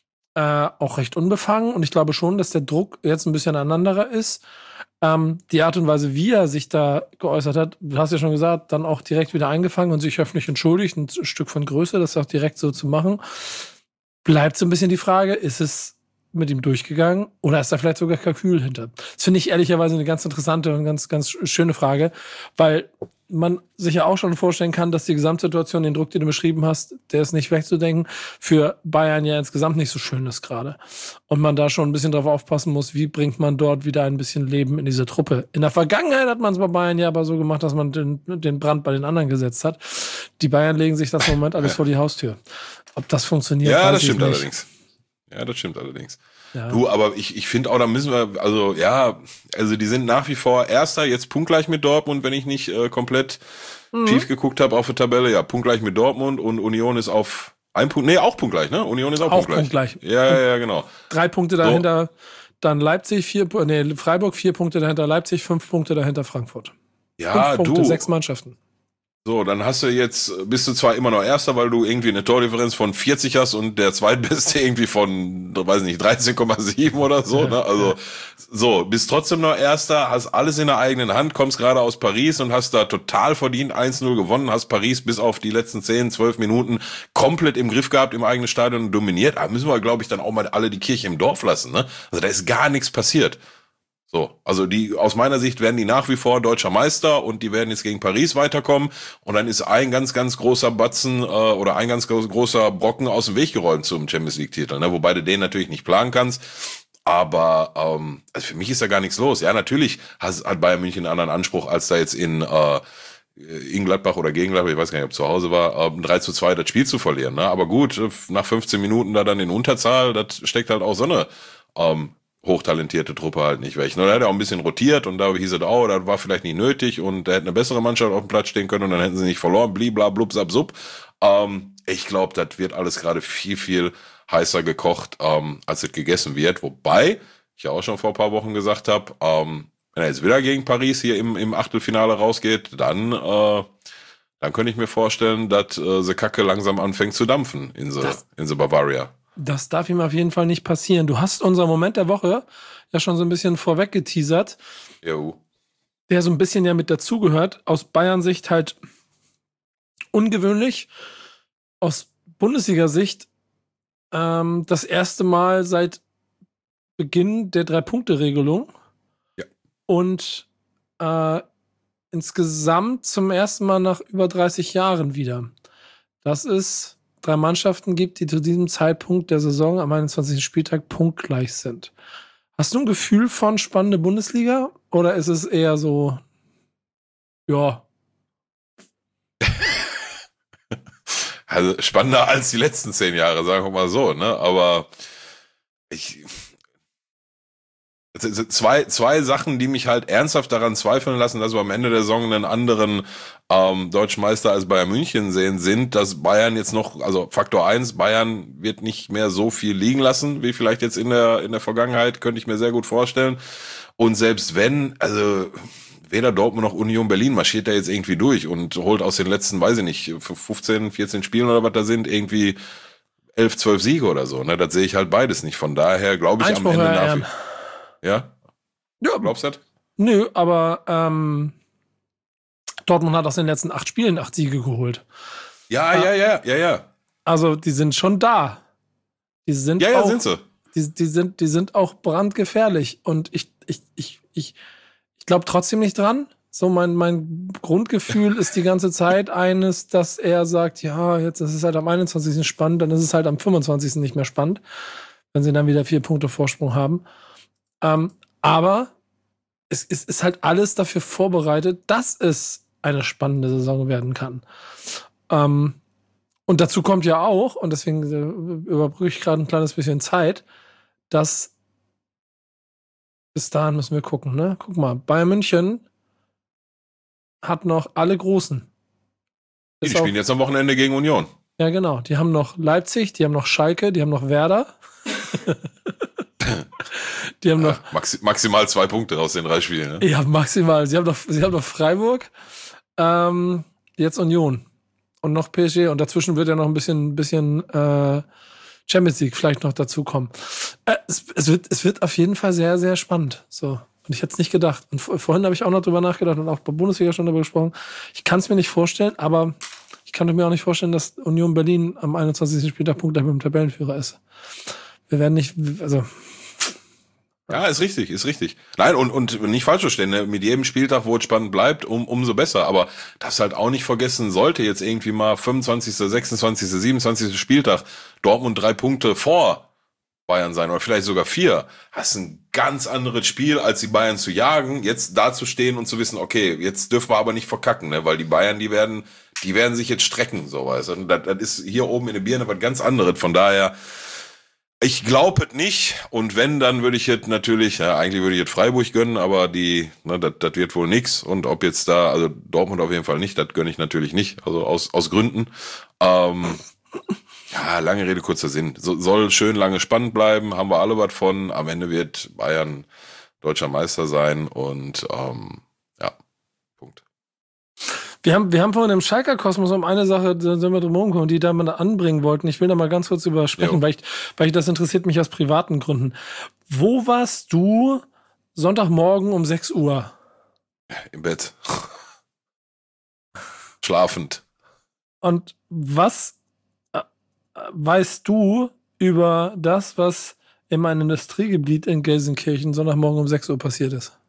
Auch recht unbefangen, und ich glaube schon, dass der Druck jetzt ein bisschen ein anderer ist. Die Art und Weise, wie er sich da geäußert hat, du hast ja schon gesagt, dann auch direkt wieder eingefangen und sich öffentlich entschuldigt, ein Stück von Größe, das auch direkt so zu machen. Bleibt so ein bisschen die Frage, ist es mit ihm durchgegangen oder ist da vielleicht sogar Kalkül hinter? Das finde ich ehrlicherweise eine ganz interessante und ganz, ganz schöne Frage, weil man sich ja auch schon vorstellen kann, dass die Gesamtsituation, den Druck, den du beschrieben hast, der ist nicht wegzudenken, für Bayern ja insgesamt nicht so schön ist gerade. Und man da schon ein bisschen drauf aufpassen muss, wie bringt man dort wieder ein bisschen Leben in diese Truppe. In der Vergangenheit hat man es bei Bayern ja aber so gemacht, dass man den Brand bei den anderen gesetzt hat. Die Bayern legen sich das im Moment alles vor die Haustür. Ob das funktioniert, ja, das stimmt allerdings. Ja, das stimmt allerdings. Ja. Du, aber ich finde auch, da müssen wir, also die sind nach wie vor Erster, jetzt punktgleich mit Dortmund, wenn ich nicht komplett tief geguckt habe auf die Tabelle. Ja, punktgleich mit Dortmund, und Union ist auf ein Punkt, nee, auch punktgleich, ne? Union ist auch punktgleich. Ja, genau. 3 Punkte dahinter, dann Leipzig, Freiburg 4 Punkte dahinter Leipzig, 5 Punkte dahinter Frankfurt. Ja, 5 Punkte, 6 Mannschaften. So, dann bist du zwar immer noch Erster, weil du irgendwie eine Tordifferenz von 40 hast und der Zweitbeste irgendwie von, weiß nicht, 13,7 oder so, ne? Also, so, bist trotzdem noch Erster, hast alles in der eigenen Hand, kommst gerade aus Paris und hast da total verdient 1-0 gewonnen, hast Paris bis auf die letzten 10, 12 Minuten komplett im Griff gehabt, im eigenen Stadion dominiert. Da müssen wir, glaube ich, dann auch mal alle die Kirche im Dorf lassen, ne? Also, da ist gar nichts passiert. So, also aus meiner Sicht werden die nach wie vor deutscher Meister und die werden jetzt gegen Paris weiterkommen und dann ist ein ganz, ganz großer Batzen oder ein ganz großer Brocken aus dem Weg geräumt zum Champions League-Titel, ne? Wobei du den natürlich nicht planen kannst. Aber also für mich ist da gar nichts los. Ja, natürlich hat Bayern München einen anderen Anspruch, als da jetzt in Gladbach oder gegen Gladbach, ich weiß gar nicht, ob zu Hause war, 3-2 das Spiel zu verlieren. Ne? Aber gut, nach 15 Minuten da dann in Unterzahl, das steckt halt auch so eine hochtalentierte Truppe halt nicht weg. Da hat er auch ein bisschen rotiert und da hieß es auch, das war vielleicht nicht nötig und da hätte eine bessere Mannschaft auf dem Platz stehen können und dann hätten sie nicht verloren, blibla, blub, sab, sub. Ich glaube, das wird alles gerade viel, viel heißer gekocht, als es gegessen wird. Wobei, ich ja auch schon vor ein paar Wochen gesagt habe, wenn er jetzt wieder gegen Paris hier im Achtelfinale rausgeht, dann könnte ich mir vorstellen, dass die Kacke langsam anfängt zu dampfen in the Bavaria. Das darf ihm auf jeden Fall nicht passieren. Du hast unser Moment der Woche ja schon so ein bisschen vorweg geteasert. Jo. Der so ein bisschen ja mit dazugehört. Aus Bayern-Sicht halt ungewöhnlich. Aus Bundesliga-Sicht das erste Mal seit Beginn der 3-Punkte-Regelung. Ja. Und insgesamt zum ersten Mal nach über 30 Jahren wieder. Das ist 3 Mannschaften gibt, die zu diesem Zeitpunkt der Saison am 21. Spieltag punktgleich sind. Hast du ein Gefühl von spannende Bundesliga? Oder ist es eher so, ja. Also spannender als die letzten 10 Jahre, sagen wir mal so, ne? Aber zwei Sachen, die mich halt ernsthaft daran zweifeln lassen, dass wir am Ende der Saison einen anderen Deutschen Meister als Bayern München sehen, sind, dass Bayern jetzt noch, also Faktor 1, Bayern wird nicht mehr so viel liegen lassen, wie vielleicht jetzt in der Vergangenheit, könnte ich mir sehr gut vorstellen. Und selbst wenn, also weder Dortmund noch Union Berlin marschiert da jetzt irgendwie durch und holt aus den letzten, weiß ich nicht, 15, 14 Spielen oder was da sind, irgendwie 11, 12 Siege oder so. Ne? Das sehe ich halt beides nicht. Von daher glaube ich Einspruch, am Ende nach. Ja? Ja. Glaubst du das? Nö, aber Dortmund hat aus den letzten 8 Spielen 8 Siege geholt. Ja. Also die sind schon da. Die sind ja, auch, sind sie. Die sind auch brandgefährlich. Und ich glaube trotzdem nicht dran. So mein Grundgefühl ist die ganze Zeit eines, dass er sagt, ja, jetzt ist es halt am 21. spannend, dann ist es halt am 25. nicht mehr spannend, wenn sie dann wieder 4 Punkte Vorsprung haben. Aber es ist halt alles dafür vorbereitet, dass es eine spannende Saison werden kann. Und dazu kommt ja auch, und deswegen überbrücke ich gerade ein kleines bisschen Zeit, dass bis dahin müssen wir gucken, ne? Guck mal, Bayern München hat noch alle Großen. Die spielen jetzt am Wochenende gegen Union. Ja, genau. Die haben noch Leipzig, die haben noch Schalke, die haben noch Werder. Die haben noch maximal 2 Punkte aus den 3 Spielen. Ne? Ja, maximal. Sie haben noch Freiburg, jetzt Union und noch PSG und dazwischen wird ja noch ein bisschen Champions League vielleicht noch dazukommen. Es wird auf jeden Fall sehr, sehr spannend. So. Und ich hätte es nicht gedacht. Und vorhin habe ich auch noch drüber nachgedacht und auch bei Bundesliga schon darüber gesprochen. Ich kann es mir nicht vorstellen, aber ich kann mir auch nicht vorstellen, dass Union Berlin am 21. Spieltag punktgleich mit dem Tabellenführer ist. Wir werden nicht, also. Ja, ist richtig. Nein, und nicht falsch verstehen, ne? Mit jedem Spieltag, wo es spannend bleibt, umso besser. Aber das halt auch nicht vergessen, sollte jetzt irgendwie mal 25., 26., 27. Spieltag Dortmund 3 Punkte vor Bayern sein oder vielleicht sogar 4, hast ein ganz anderes Spiel, als die Bayern zu jagen, jetzt da zu stehen und zu wissen, okay, jetzt dürfen wir aber nicht verkacken, ne? Weil die Bayern, die werden sich jetzt strecken, so weißt du. Das ist hier oben in der Birne was ganz anderes. Von daher, ich glaube es nicht. Und wenn, dann würde ich jetzt natürlich, ja, eigentlich würde ich jetzt Freiburg gönnen, aber das wird wohl nix. Und ob jetzt da, also Dortmund auf jeden Fall nicht, das gönne ich natürlich nicht. Also aus Gründen. Ja, lange Rede, kurzer Sinn. Soll schön lange spannend bleiben, haben wir alle was von. Am Ende wird Bayern deutscher Meister sein und ja, Punkt. Wir haben vorhin im Schalker Kosmos um eine Sache, da sind wir drum rumgekommen, die da mal anbringen wollten. Ich will da mal ganz kurz übersprechen, weil ich das interessiert mich aus privaten Gründen. Wo warst du Sonntagmorgen um 6 Uhr? Im Bett. Schlafend. Und was weißt du über das, was in meinem Industriegebiet in Gelsenkirchen Sonntagmorgen um 6 Uhr passiert ist.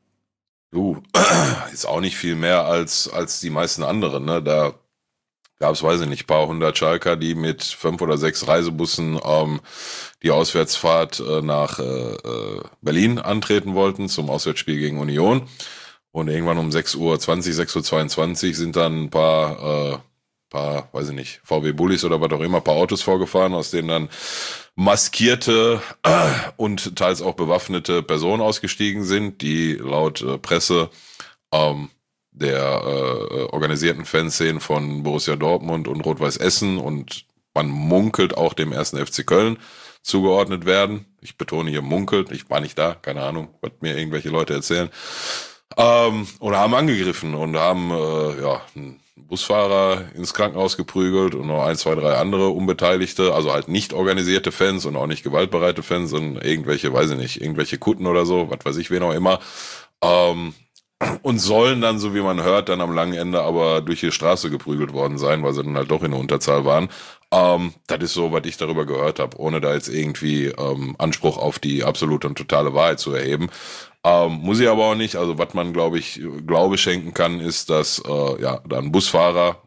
Ist auch nicht viel mehr als die meisten anderen, ne? Da gab es, weiß ich nicht, ein paar hundert Schalker, die mit 5 oder 6 Reisebussen die Auswärtsfahrt nach Berlin antreten wollten zum Auswärtsspiel gegen Union. Und irgendwann um 6:20 Uhr, 6:22 Uhr sind dann ein paar, weiß ich nicht, VW Bullis oder was auch immer, ein paar Autos vorgefahren, aus denen dann maskierte und teils auch bewaffnete Personen ausgestiegen sind, die laut Presse der organisierten Fanszenen von Borussia Dortmund und Rot-Weiß Essen und man munkelt auch dem 1. FC Köln zugeordnet werden. Ich betone hier munkelt, ich war nicht da, keine Ahnung, was mir irgendwelche Leute erzählen. Oder haben angegriffen und haben einen Busfahrer ins Krankenhaus geprügelt und noch 1, 2, 3 andere Unbeteiligte, also halt nicht organisierte Fans und auch nicht gewaltbereite Fans, sondern irgendwelche, weiß ich nicht, irgendwelche Kutten oder so, was weiß ich, wen auch immer. Und sollen dann, so wie man hört, dann am langen Ende aber durch die Straße geprügelt worden sein, weil sie dann halt doch in der Unterzahl waren. Das ist so, was ich darüber gehört habe, ohne da jetzt irgendwie Anspruch auf die absolute und totale Wahrheit zu erheben. Muss ich aber auch nicht. Also was man, Glaube schenken kann, ist, dass da ein Busfahrer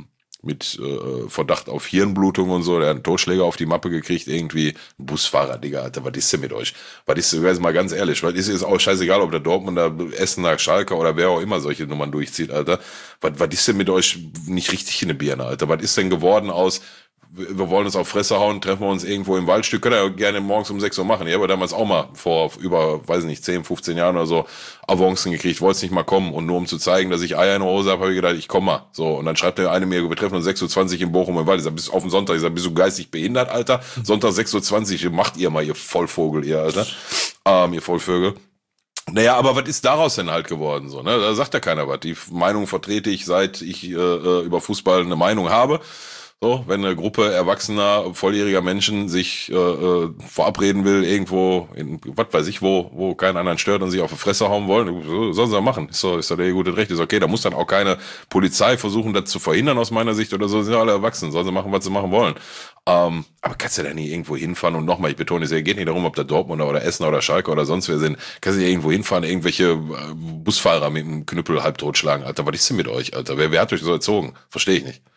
mit Verdacht auf Hirnblutung und so, der hat einen Totschläger auf die Mappe gekriegt, irgendwie. Ein Busfahrer, Digga, Alter, was ist denn mit euch? Was ist, jetzt mal ganz ehrlich, was ist auch scheißegal, ob der Dortmunder, Essener, Schalker oder wer auch immer solche Nummern durchzieht, Alter. Was ist denn mit euch nicht richtig in die Birne, Alter? Was ist denn geworden aus, wir wollen uns auf Fresse hauen, treffen wir uns irgendwo im Waldstück, können ja gerne morgens um 6 Uhr machen. Ich habe damals auch mal vor über, weiß nicht, 10, 15 Jahren oder so Avancen gekriegt, wollte nicht mal kommen. Und nur um zu zeigen, dass ich Eier in der Hose habe ich gedacht, ich komme mal. So, und dann schreibt der eine mir, wir treffen uns 6:20 Uhr in Bochum im Wald. Ich sag, bis auf den Sonntag. Ich sag, bist du geistig behindert, Alter? Sonntag 6:20 Uhr, macht ihr mal, ihr Vollvogel, ihr, Alter. Ihr Vollvögel. Naja, aber was ist daraus denn halt geworden? So, ne? Da sagt ja keiner was. Die Meinung vertrete ich, seit ich über Fußball eine Meinung habe. So, wenn eine Gruppe erwachsener, volljähriger Menschen sich verabreden will, irgendwo, in was weiß ich wo keinen anderen stört und sich auf die Fresse hauen wollen, sollen sie das machen. Ist doch der gute Recht, ist okay. Da muss dann auch keine Polizei versuchen, das zu verhindern aus meiner Sicht oder so. Sind ja alle erwachsen, sollen sie machen, was sie machen wollen. Aber kannst du da nicht irgendwo hinfahren und nochmal, ich betone, es geht nicht darum, ob da Dortmunder oder Essener oder Schalke oder sonst wer sind. Kannst du ja irgendwo hinfahren, irgendwelche Busfahrer mit einem Knüppel halb totschlagen, Alter. Was ist denn mit euch, Alter? Wer hat euch so erzogen? Verstehe ich nicht.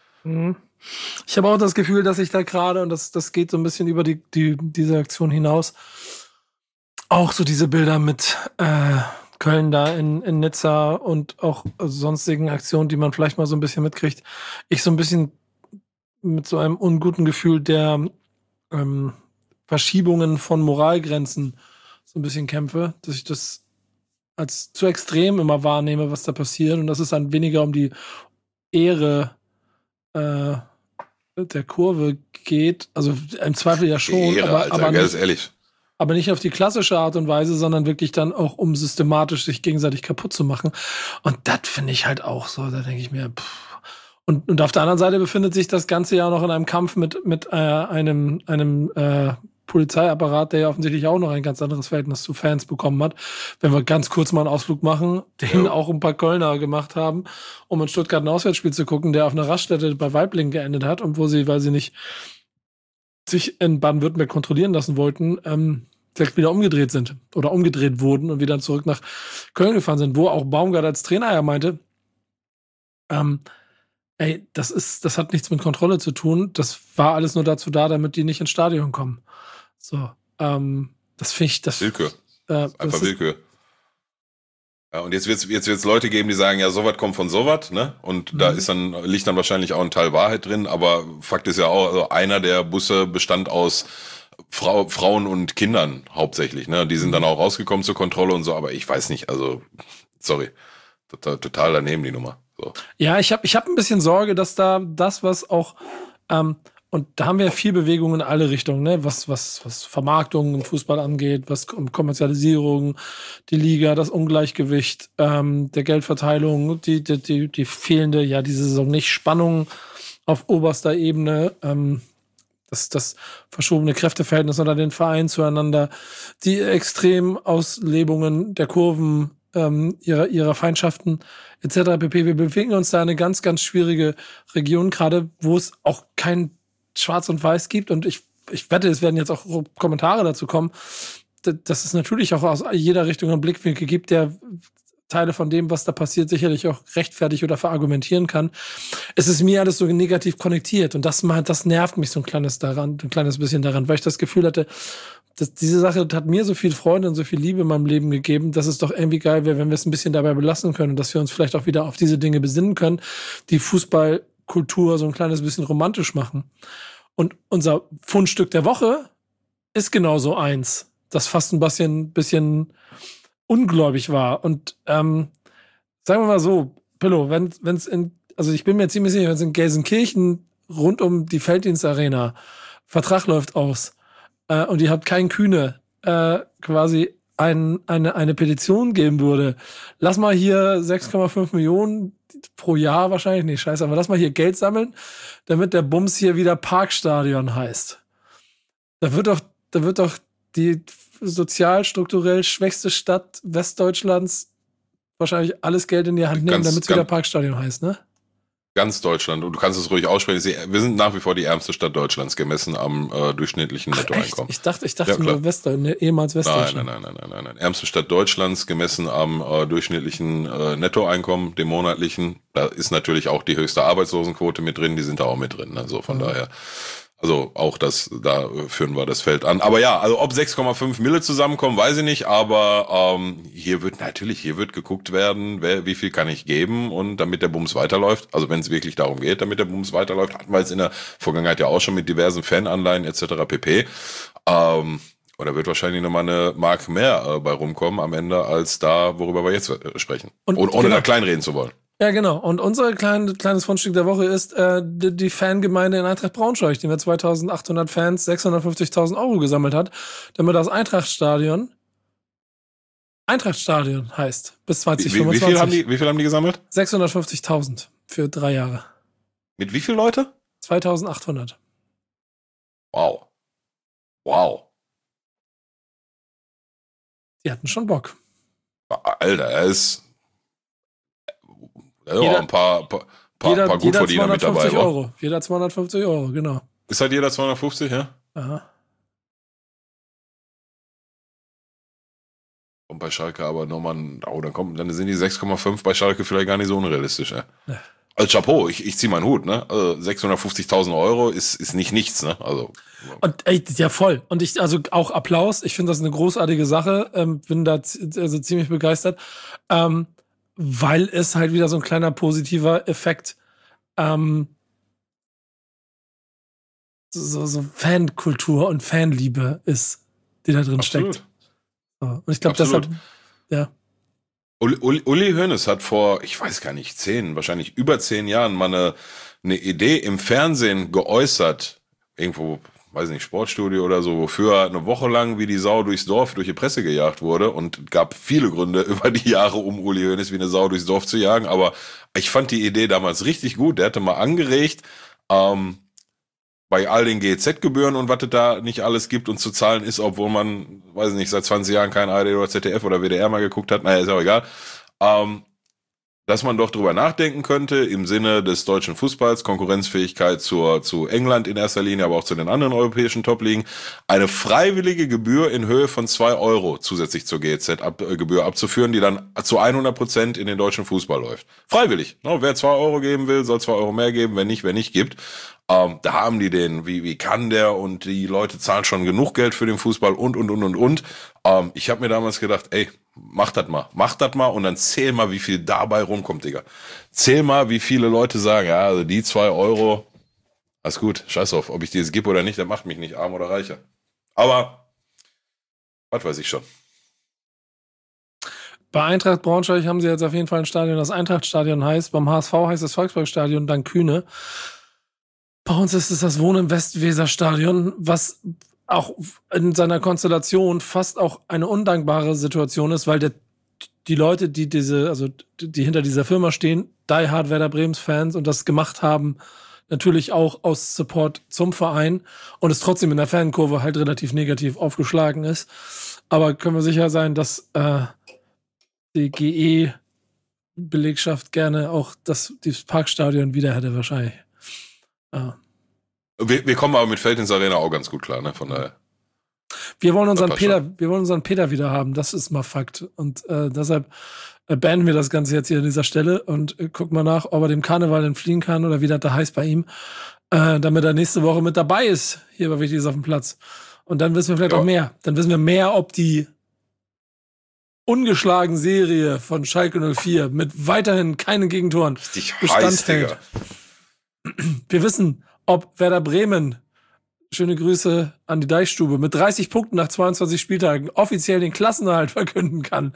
Ich habe auch das Gefühl, dass ich da gerade, und das geht so ein bisschen über diese Aktion hinaus, auch so diese Bilder mit Köln da in Nizza und auch sonstigen Aktionen, die man vielleicht mal so ein bisschen mitkriegt, ich so ein bisschen mit so einem unguten Gefühl der Verschiebungen von Moralgrenzen so ein bisschen kämpfe, dass ich das als zu extrem immer wahrnehme, was da passiert, und dass es dann weniger um die Ehre der Kurve geht, also im Zweifel ja schon, Ehre, aber nicht, ehrlich. Aber nicht auf die klassische Art und Weise, sondern wirklich dann auch, um systematisch sich gegenseitig kaputt zu machen. Und das finde ich halt auch so, da denke ich mir, Und auf der anderen Seite befindet sich das Ganze ja noch in einem Kampf mit einem Polizeiapparat, der ja offensichtlich auch noch ein ganz anderes Verhältnis zu Fans bekommen hat. Wenn wir ganz kurz mal einen Ausflug machen, den auch ein paar Kölner gemacht haben, um in Stuttgart ein Auswärtsspiel zu gucken, der auf einer Raststätte bei Waiblingen geendet hat und wo sie, weil sie nicht sich in Baden-Württemberg kontrollieren lassen wollten, direkt wieder umgedreht sind oder umgedreht wurden und wieder zurück nach Köln gefahren sind, wo auch Baumgart als Trainer ja meinte, das hat nichts mit Kontrolle zu tun, das war alles nur dazu da, damit die nicht ins Stadion kommen. So, das finde ich, Willkür. Einfach Willkür. Ja, und jetzt wird's Leute geben, die sagen, ja, sowas kommt von sowas, ne? Und da liegt dann wahrscheinlich auch ein Teil Wahrheit drin, aber Fakt ist ja auch, also einer der Busse bestand aus Frauen und Kindern hauptsächlich, ne? Die sind dann auch rausgekommen zur Kontrolle und so, aber ich weiß nicht, also, sorry, total daneben die Nummer. So. Ja, ich hab ein bisschen Sorge, dass da das, was auch, und da haben wir ja viel Bewegung in alle Richtungen, ne? Was Vermarktung im Fußball angeht, was Kommerzialisierung, die Liga, das Ungleichgewicht, der Geldverteilung, die fehlende, ja, diese Saison nicht Spannung auf oberster Ebene, das verschobene Kräfteverhältnis unter den Vereinen zueinander, die Extremauslebungen der Kurven, ihrer Feindschaften etc. pp. Wir bewegen uns da in eine ganz, ganz schwierige Region, gerade wo es auch kein Schwarz und Weiß gibt, und ich ich wette, es werden jetzt auch Kommentare dazu kommen, dass es natürlich auch aus jeder Richtung einen Blickwinkel gibt, der Teile von dem, was da passiert, sicherlich auch rechtfertigt oder verargumentieren kann. Es ist mir alles so negativ konnektiert und das nervt mich so ein kleines bisschen daran, weil ich das Gefühl hatte, dass diese Sache hat mir so viel Freude und so viel Liebe in meinem Leben gegeben, dass es doch irgendwie geil wäre, wenn wir es ein bisschen dabei belassen können und dass wir uns vielleicht auch wieder auf diese Dinge besinnen können, die Fußballkultur so ein kleines bisschen romantisch machen. Und unser Fundstück der Woche ist genauso eins, das fast ein bisschen ungläubig war. Und sagen wir mal so, Pillow, also ich bin mir ziemlich sicher, wenn es in Gelsenkirchen rund um die Felddienstarena Vertrag läuft aus und ihr habt kein Kühne quasi eine Petition geben würde, lass mal hier 6,5 Millionen pro Jahr wahrscheinlich, nee, scheiße, aber lass mal hier Geld sammeln, damit der Bums hier wieder Parkstadion heißt. Da wird doch die sozial, strukturell schwächste Stadt Westdeutschlands wahrscheinlich alles Geld in die Hand nehmen, damit es wieder Parkstadion heißt, ne? Ganz Deutschland. Und du kannst es ruhig aussprechen. Wir sind nach wie vor die ärmste Stadt Deutschlands, gemessen am durchschnittlichen Nettoeinkommen. Ich dachte nur ehemals Westdeutschland. Nein. Ärmste Stadt Deutschlands, gemessen am durchschnittlichen Nettoeinkommen, dem monatlichen. Da ist natürlich auch die höchste Arbeitslosenquote mit drin. Die sind da auch mit drin. Ne? So von daher. Also auch da führen wir das Feld an. Aber ja, also ob 6,5 Mille zusammenkommen, weiß ich nicht. Aber hier wird geguckt werden, wie viel kann ich geben und damit der Bums weiterläuft. Also wenn es wirklich darum geht, damit der Bums weiterläuft, hatten wir jetzt in der Vergangenheit ja auch schon mit diversen Fananleihen etc. pp. Oder wird wahrscheinlich nochmal eine Mark mehr bei rumkommen am Ende, als da, worüber wir jetzt sprechen. Und ohne da kleinreden zu wollen. Ja, genau. Und unser kleines Fundstück der Woche ist die Fangemeinde in Eintracht Braunschweig, die mit 2.800 Fans 650.000 Euro gesammelt hat, damit das Eintrachtstadion heißt, bis 2025. Wie viel haben die gesammelt? 650.000 für 3 Jahre. Mit wie viel Leute? 2.800. Wow. Die hatten schon Bock. Alter, er ist ein paar Gutverdiener mit dabei. Jeder 250 Euro, genau. Ist halt jeder 250, ja? Aha. Und bei Schalke aber nochmal, dann sind die 6,5 bei Schalke vielleicht gar nicht so unrealistisch, ja. Also Chapeau, ich zieh meinen Hut, ne? Also 650.000 Euro ist nicht nichts, ne? Also. Und ja, voll. Und also auch Applaus. Ich finde das eine großartige Sache. Bin da also ziemlich begeistert. Weil es halt wieder so ein kleiner positiver Effekt so Fankultur und Fanliebe ist, die da drin steckt. So. Und ich glaube, deshalb, ja. Uli Hoeneß hat vor, ich weiß gar nicht, wahrscheinlich über 10 Jahren mal eine Idee im Fernsehen geäußert, irgendwo, weiß nicht, Sportstudio oder so, wofür eine Woche lang wie die Sau durchs Dorf, durch die Presse gejagt wurde und gab viele Gründe über die Jahre, um Uli Hoeneß wie eine Sau durchs Dorf zu jagen, aber ich fand die Idee damals richtig gut. Der hatte mal angeregt, bei all den GEZ-Gebühren und was es da nicht alles gibt und zu zahlen ist, obwohl man, weiß nicht, seit 20 Jahren kein ARD oder ZDF oder WDR mal geguckt hat, naja, ist auch egal, dass man doch drüber nachdenken könnte, im Sinne des deutschen Fußballs, Konkurrenzfähigkeit zu England in erster Linie, aber auch zu den anderen europäischen Top-Ligen, eine freiwillige Gebühr in Höhe von 2 Euro zusätzlich zur GEZ-Gebühr abzuführen, die dann zu 100% in den deutschen Fußball läuft. Freiwillig. Wer 2 Euro geben will, soll 2 Euro mehr geben, wer nicht gibt. Da haben die wie kann der, und die Leute zahlen schon genug Geld für den Fußball und. Ich habe mir damals gedacht, ey, mach das mal und dann zähl mal, wie viel dabei rumkommt, Digga. Zähl mal, wie viele Leute sagen, ja, also die 2 Euro, alles gut, scheiß auf, ob ich dir es gebe oder nicht, das macht mich nicht arm oder reicher. Aber, was weiß ich schon. Bei Eintracht Braunschweig haben sie jetzt auf jeden Fall ein Stadion, das Eintrachtstadion heißt. Beim HSV heißt es Volksparkstadion, dann Kühne. Bei uns ist es das Wohnen im Westweserstadion, was auch in seiner Konstellation fast auch eine undankbare Situation ist, weil die Leute, die hinter dieser Firma stehen, Die Hard Werder Bremens Fans und das gemacht haben, natürlich auch aus Support zum Verein und es trotzdem in der Fankurve halt relativ negativ aufgeschlagen ist. Aber können wir sicher sein, dass die GE-Belegschaft gerne auch dieses Parkstadion wieder hätte wahrscheinlich. Ja. Wir kommen aber mit Feldins Arena auch ganz gut klar, ne? Von daher. Wir wollen unseren Peter wieder haben, das ist mal Fakt. Und deshalb beenden wir das Ganze jetzt hier an dieser Stelle und gucken mal nach, ob er dem Karneval entfliehen kann oder wie das da heißt bei ihm, damit er nächste Woche mit dabei ist, hier bei Wichtiges auf dem Platz. Und dann wissen wir vielleicht auch mehr. Dann wissen wir mehr, ob die ungeschlagen Serie von Schalke 04 mit weiterhin keinen Gegentoren Bestand hält. Wir wissen, ob Werder Bremen, schöne Grüße an die Deichstube, mit 30 Punkten nach 22 Spieltagen offiziell den Klassenerhalt verkünden kann.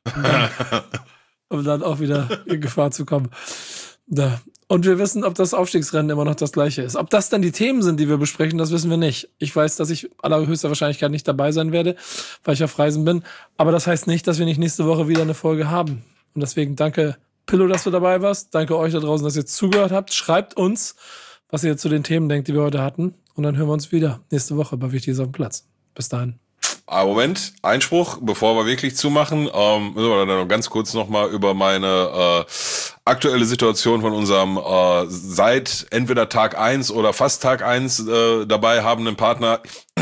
Um dann auch wieder in Gefahr zu kommen. Da. Und wir wissen, ob das Aufstiegsrennen immer noch das gleiche ist. Ob das dann die Themen sind, die wir besprechen, das wissen wir nicht. Ich weiß, dass ich allerhöchster Wahrscheinlichkeit nicht dabei sein werde, weil ich auf Reisen bin. Aber das heißt nicht, dass wir nicht nächste Woche wieder eine Folge haben. Und deswegen danke, Pillow, dass du dabei warst. Danke euch da draußen, dass ihr zugehört habt. Schreibt uns, was ihr zu den Themen denkt, die wir heute hatten. Und dann hören wir uns wieder nächste Woche bei Wichtiges auf dem Platz. Bis dahin. Moment, Einspruch, bevor wir wirklich zumachen, müssen wir dann noch ganz kurz nochmal über meine aktuelle Situation von unserem seit entweder Tag 1 oder fast Tag 1 dabei habenden Partner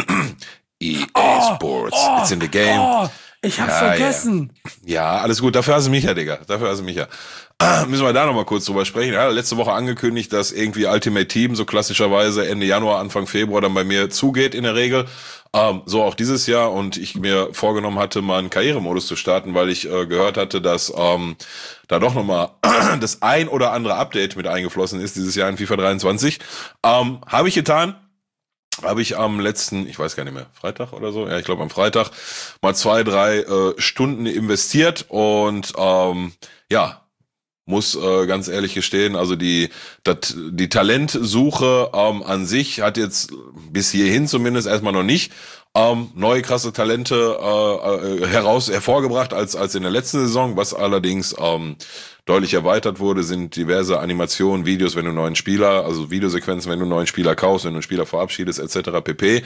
EA Sports. It's in the game. Ich hab's vergessen. Ja, alles gut. Dafür hast du mich ja, Digga. Müssen wir da nochmal kurz drüber sprechen. Ja, letzte Woche angekündigt, dass irgendwie Ultimate Team so klassischerweise Ende Januar, Anfang Februar dann bei mir zugeht in der Regel. So auch dieses Jahr und ich mir vorgenommen hatte, mal einen Karrieremodus zu starten, weil ich gehört hatte, dass da doch nochmal das ein oder andere Update mit eingeflossen ist dieses Jahr in FIFA 23. Habe ich getan. Habe ich am letzten, ich weiß gar nicht mehr, Freitag oder so, ja, ich glaube am Freitag, mal 2-3 Stunden investiert und muss ganz ehrlich gestehen, also die Talentsuche an sich hat jetzt bis hierhin zumindest erstmal noch nicht neue krasse Talente hervorgebracht als in der letzten Saison, was allerdings deutlich erweitert wurde, sind diverse Animationen, Videos, wenn du einen neuen Spieler, also Videosequenzen, wenn du einen neuen Spieler kaufst, wenn du einen Spieler verabschiedest, etc. pp.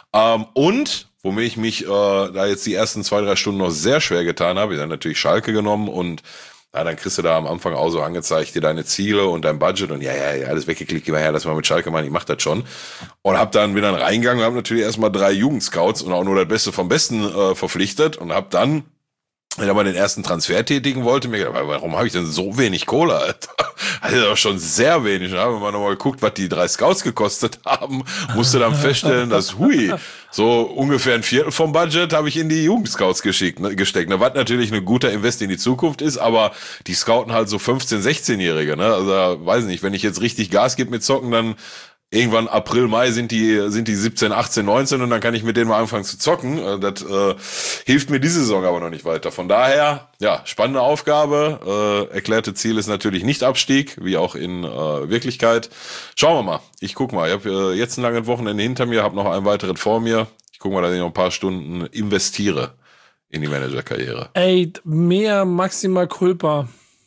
Und womit ich mich da jetzt die ersten 2-3 Stunden noch sehr schwer getan habe, ich habe natürlich Schalke genommen und dann kriegst du da am Anfang auch so angezeigt, dir deine Ziele und dein Budget und ja, alles weggeklickt, gib mal her, lass mal mit Schalke machen, ich mach das schon. Und bin dann reingegangen und hab natürlich erstmal 3 Jugendscouts und auch nur das Beste vom Besten verpflichtet und hab dann, wenn ich mal den ersten Transfer tätigen wollte, mir gedacht, warum habe ich denn so wenig Kohle, Alter? Also das ist doch schon sehr wenig. Ne? Wenn man nochmal geguckt, was die 3 Scouts gekostet haben, musste dann feststellen, dass so ungefähr ein Viertel vom Budget habe ich in die Jugendscouts gesteckt. Ne? Was natürlich ein guter Invest in die Zukunft ist, aber die scouten halt so 15-, 16-Jährige. Ne? Also weiß nicht, wenn ich jetzt richtig Gas gebe mit Zocken, dann irgendwann April, Mai sind die 17, 18, 19 und dann kann ich mit denen mal anfangen zu zocken. Das hilft mir diese Saison aber noch nicht weiter. Von daher, ja, spannende Aufgabe. Erklärte Ziel ist natürlich nicht Abstieg, wie auch in Wirklichkeit. Schauen wir mal. Ich guck mal. Ich habe jetzt ein langes Wochenende hinter mir, habe noch ein weiteres vor mir. Ich guck mal, dass ich noch ein paar Stunden investiere in die Managerkarriere. Ey, mehr maximal culpa.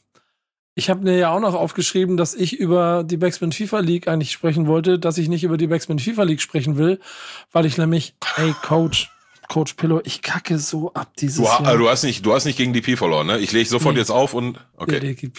Ich habe mir ja auch noch aufgeschrieben, dass ich über die Backspin FIFA League eigentlich sprechen wollte, dass ich nicht über die Backspin FIFA League sprechen will, weil ich nämlich, Coach Pillow, ich kacke so ab dieses Jahr. Du hast nicht gegen DP verloren, ne? Ich lege sofort jetzt auf und okay.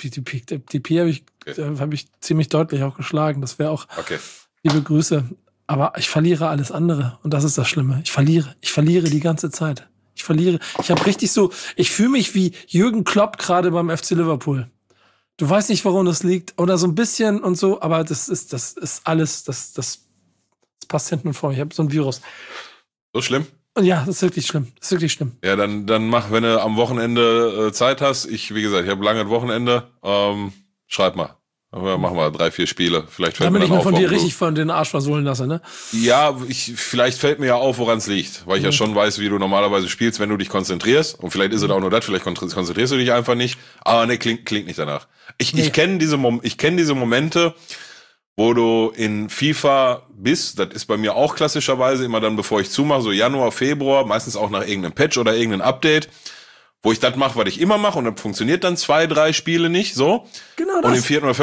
DP habe ich ziemlich deutlich auch geschlagen. Das wäre auch liebe Grüße. Aber ich verliere alles andere und das ist das Schlimme. Ich verliere die ganze Zeit. Ich habe richtig so, ich fühle mich wie Jürgen Klopp gerade beim FC Liverpool. Du weißt nicht, warum das liegt oder so ein bisschen und so, aber das ist alles, das passt hinten und vorne. Ich habe so ein Virus. So schlimm? Ja, das ist wirklich schlimm. Ja, dann mach, wenn du am Wochenende Zeit hast. Wie gesagt, ich habe lange Wochenende. Schreib mal. Machen wir 3-4 Spiele. Vielleicht fällt damit mir ich mir von dir richtig von den Arsch versohlen lasse, ne? Ja, vielleicht fällt mir ja auf, woran es liegt. Weil ich ja schon weiß, wie du normalerweise spielst, wenn du dich konzentrierst. Und vielleicht ist es auch nur das, vielleicht konzentrierst du dich einfach nicht. Aber ne, klingt nicht danach. Ich kenne diese Momente, wo du in FIFA bist. Das ist bei mir auch klassischerweise immer dann, bevor ich zumache, so Januar, Februar, meistens auch nach irgendeinem Patch oder irgendeinem Update, wo ich das mache, was ich immer mache, und dann funktioniert dann 2-3 Spiele nicht, so. Genau das. Und im 4. oder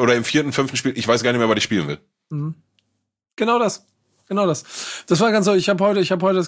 5. Spiel, ich weiß gar nicht mehr, was ich spielen will. Mhm. Genau das. Das war ganz so, ich habe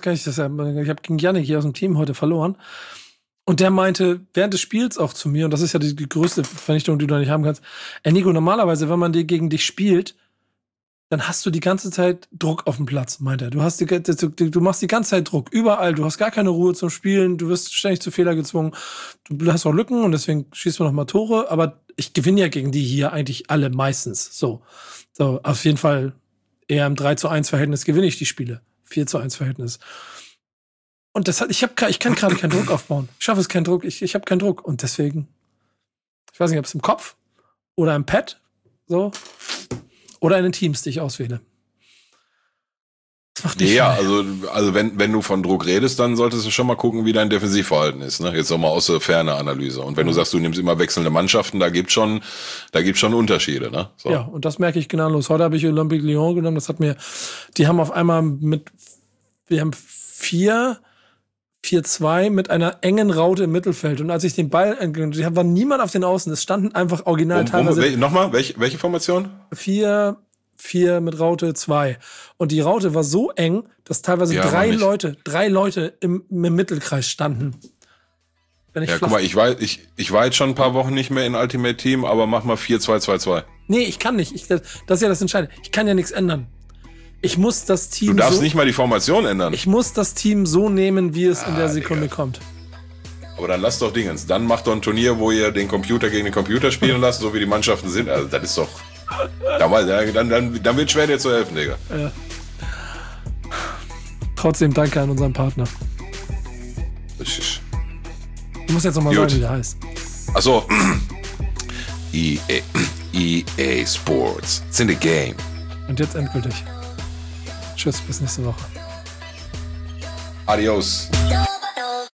gegen Yannick hier aus dem Team heute verloren. Und der meinte während des Spiels auch zu mir, und das ist ja die größte Vernichtung, die du da nicht haben kannst, Nico, normalerweise, wenn man gegen dich spielt, dann hast du die ganze Zeit Druck auf dem Platz, meint er. Du machst die ganze Zeit Druck, überall. Du hast gar keine Ruhe zum Spielen, du wirst ständig zu Fehler gezwungen. Du hast auch Lücken und deswegen schießt man noch mal Tore, aber ich gewinne ja gegen die hier eigentlich alle meistens. So, auf jeden Fall eher im 3:1 gewinne ich die Spiele. 4:1 Und ich kann gerade keinen Druck aufbauen. Ich schaffe es keinen Druck, ich habe keinen Druck. Und deswegen, ich weiß nicht, ob es im Kopf oder im Pad, so, oder in den Teams, die ich auswähle. Das macht dich also wenn du von Druck redest, dann solltest du schon mal gucken, wie dein Defensivverhalten ist. Ne? Jetzt nochmal aus der Ferne Analyse. Und wenn du sagst, du nimmst immer wechselnde Mannschaften, da gibt's schon Unterschiede. Ne? So. Ja, und das merke ich gnadenlos. Heute habe ich Olympique Lyon genommen. Die haben auf einmal wir haben 4-4-2 mit einer engen Raute im Mittelfeld. Und als ich den Ball, war niemand auf den Außen. Es standen einfach original teilweise. Nochmal, welche Formation? 4 mit Raute 2. Und die Raute war so eng, dass teilweise drei Leute im Mittelkreis standen. Guck mal, ich war jetzt schon ein paar Wochen nicht mehr in Ultimate Team, aber mach mal 4-2-2-2. Nee, ich kann nicht. Das ist ja das Entscheidende. Ich kann ja nichts ändern. Ich muss das Team. Du darfst nicht mal die Formation ändern. Ich muss das Team so nehmen, wie es in der Sekunde kommt. Aber dann lass doch Dingens. Dann macht doch ein Turnier, wo ihr den Computer gegen den Computer spielen lasst, so wie die Mannschaften sind. Also das ist doch. Dann wird schwer, dir zu helfen, Digga. Ja. Trotzdem danke an unseren Partner. Du musst jetzt nochmal sagen, wie der heißt. Achso. EA Sports. It's in the game. Und jetzt endgültig. Tschüss, bis nächste Woche. Adios.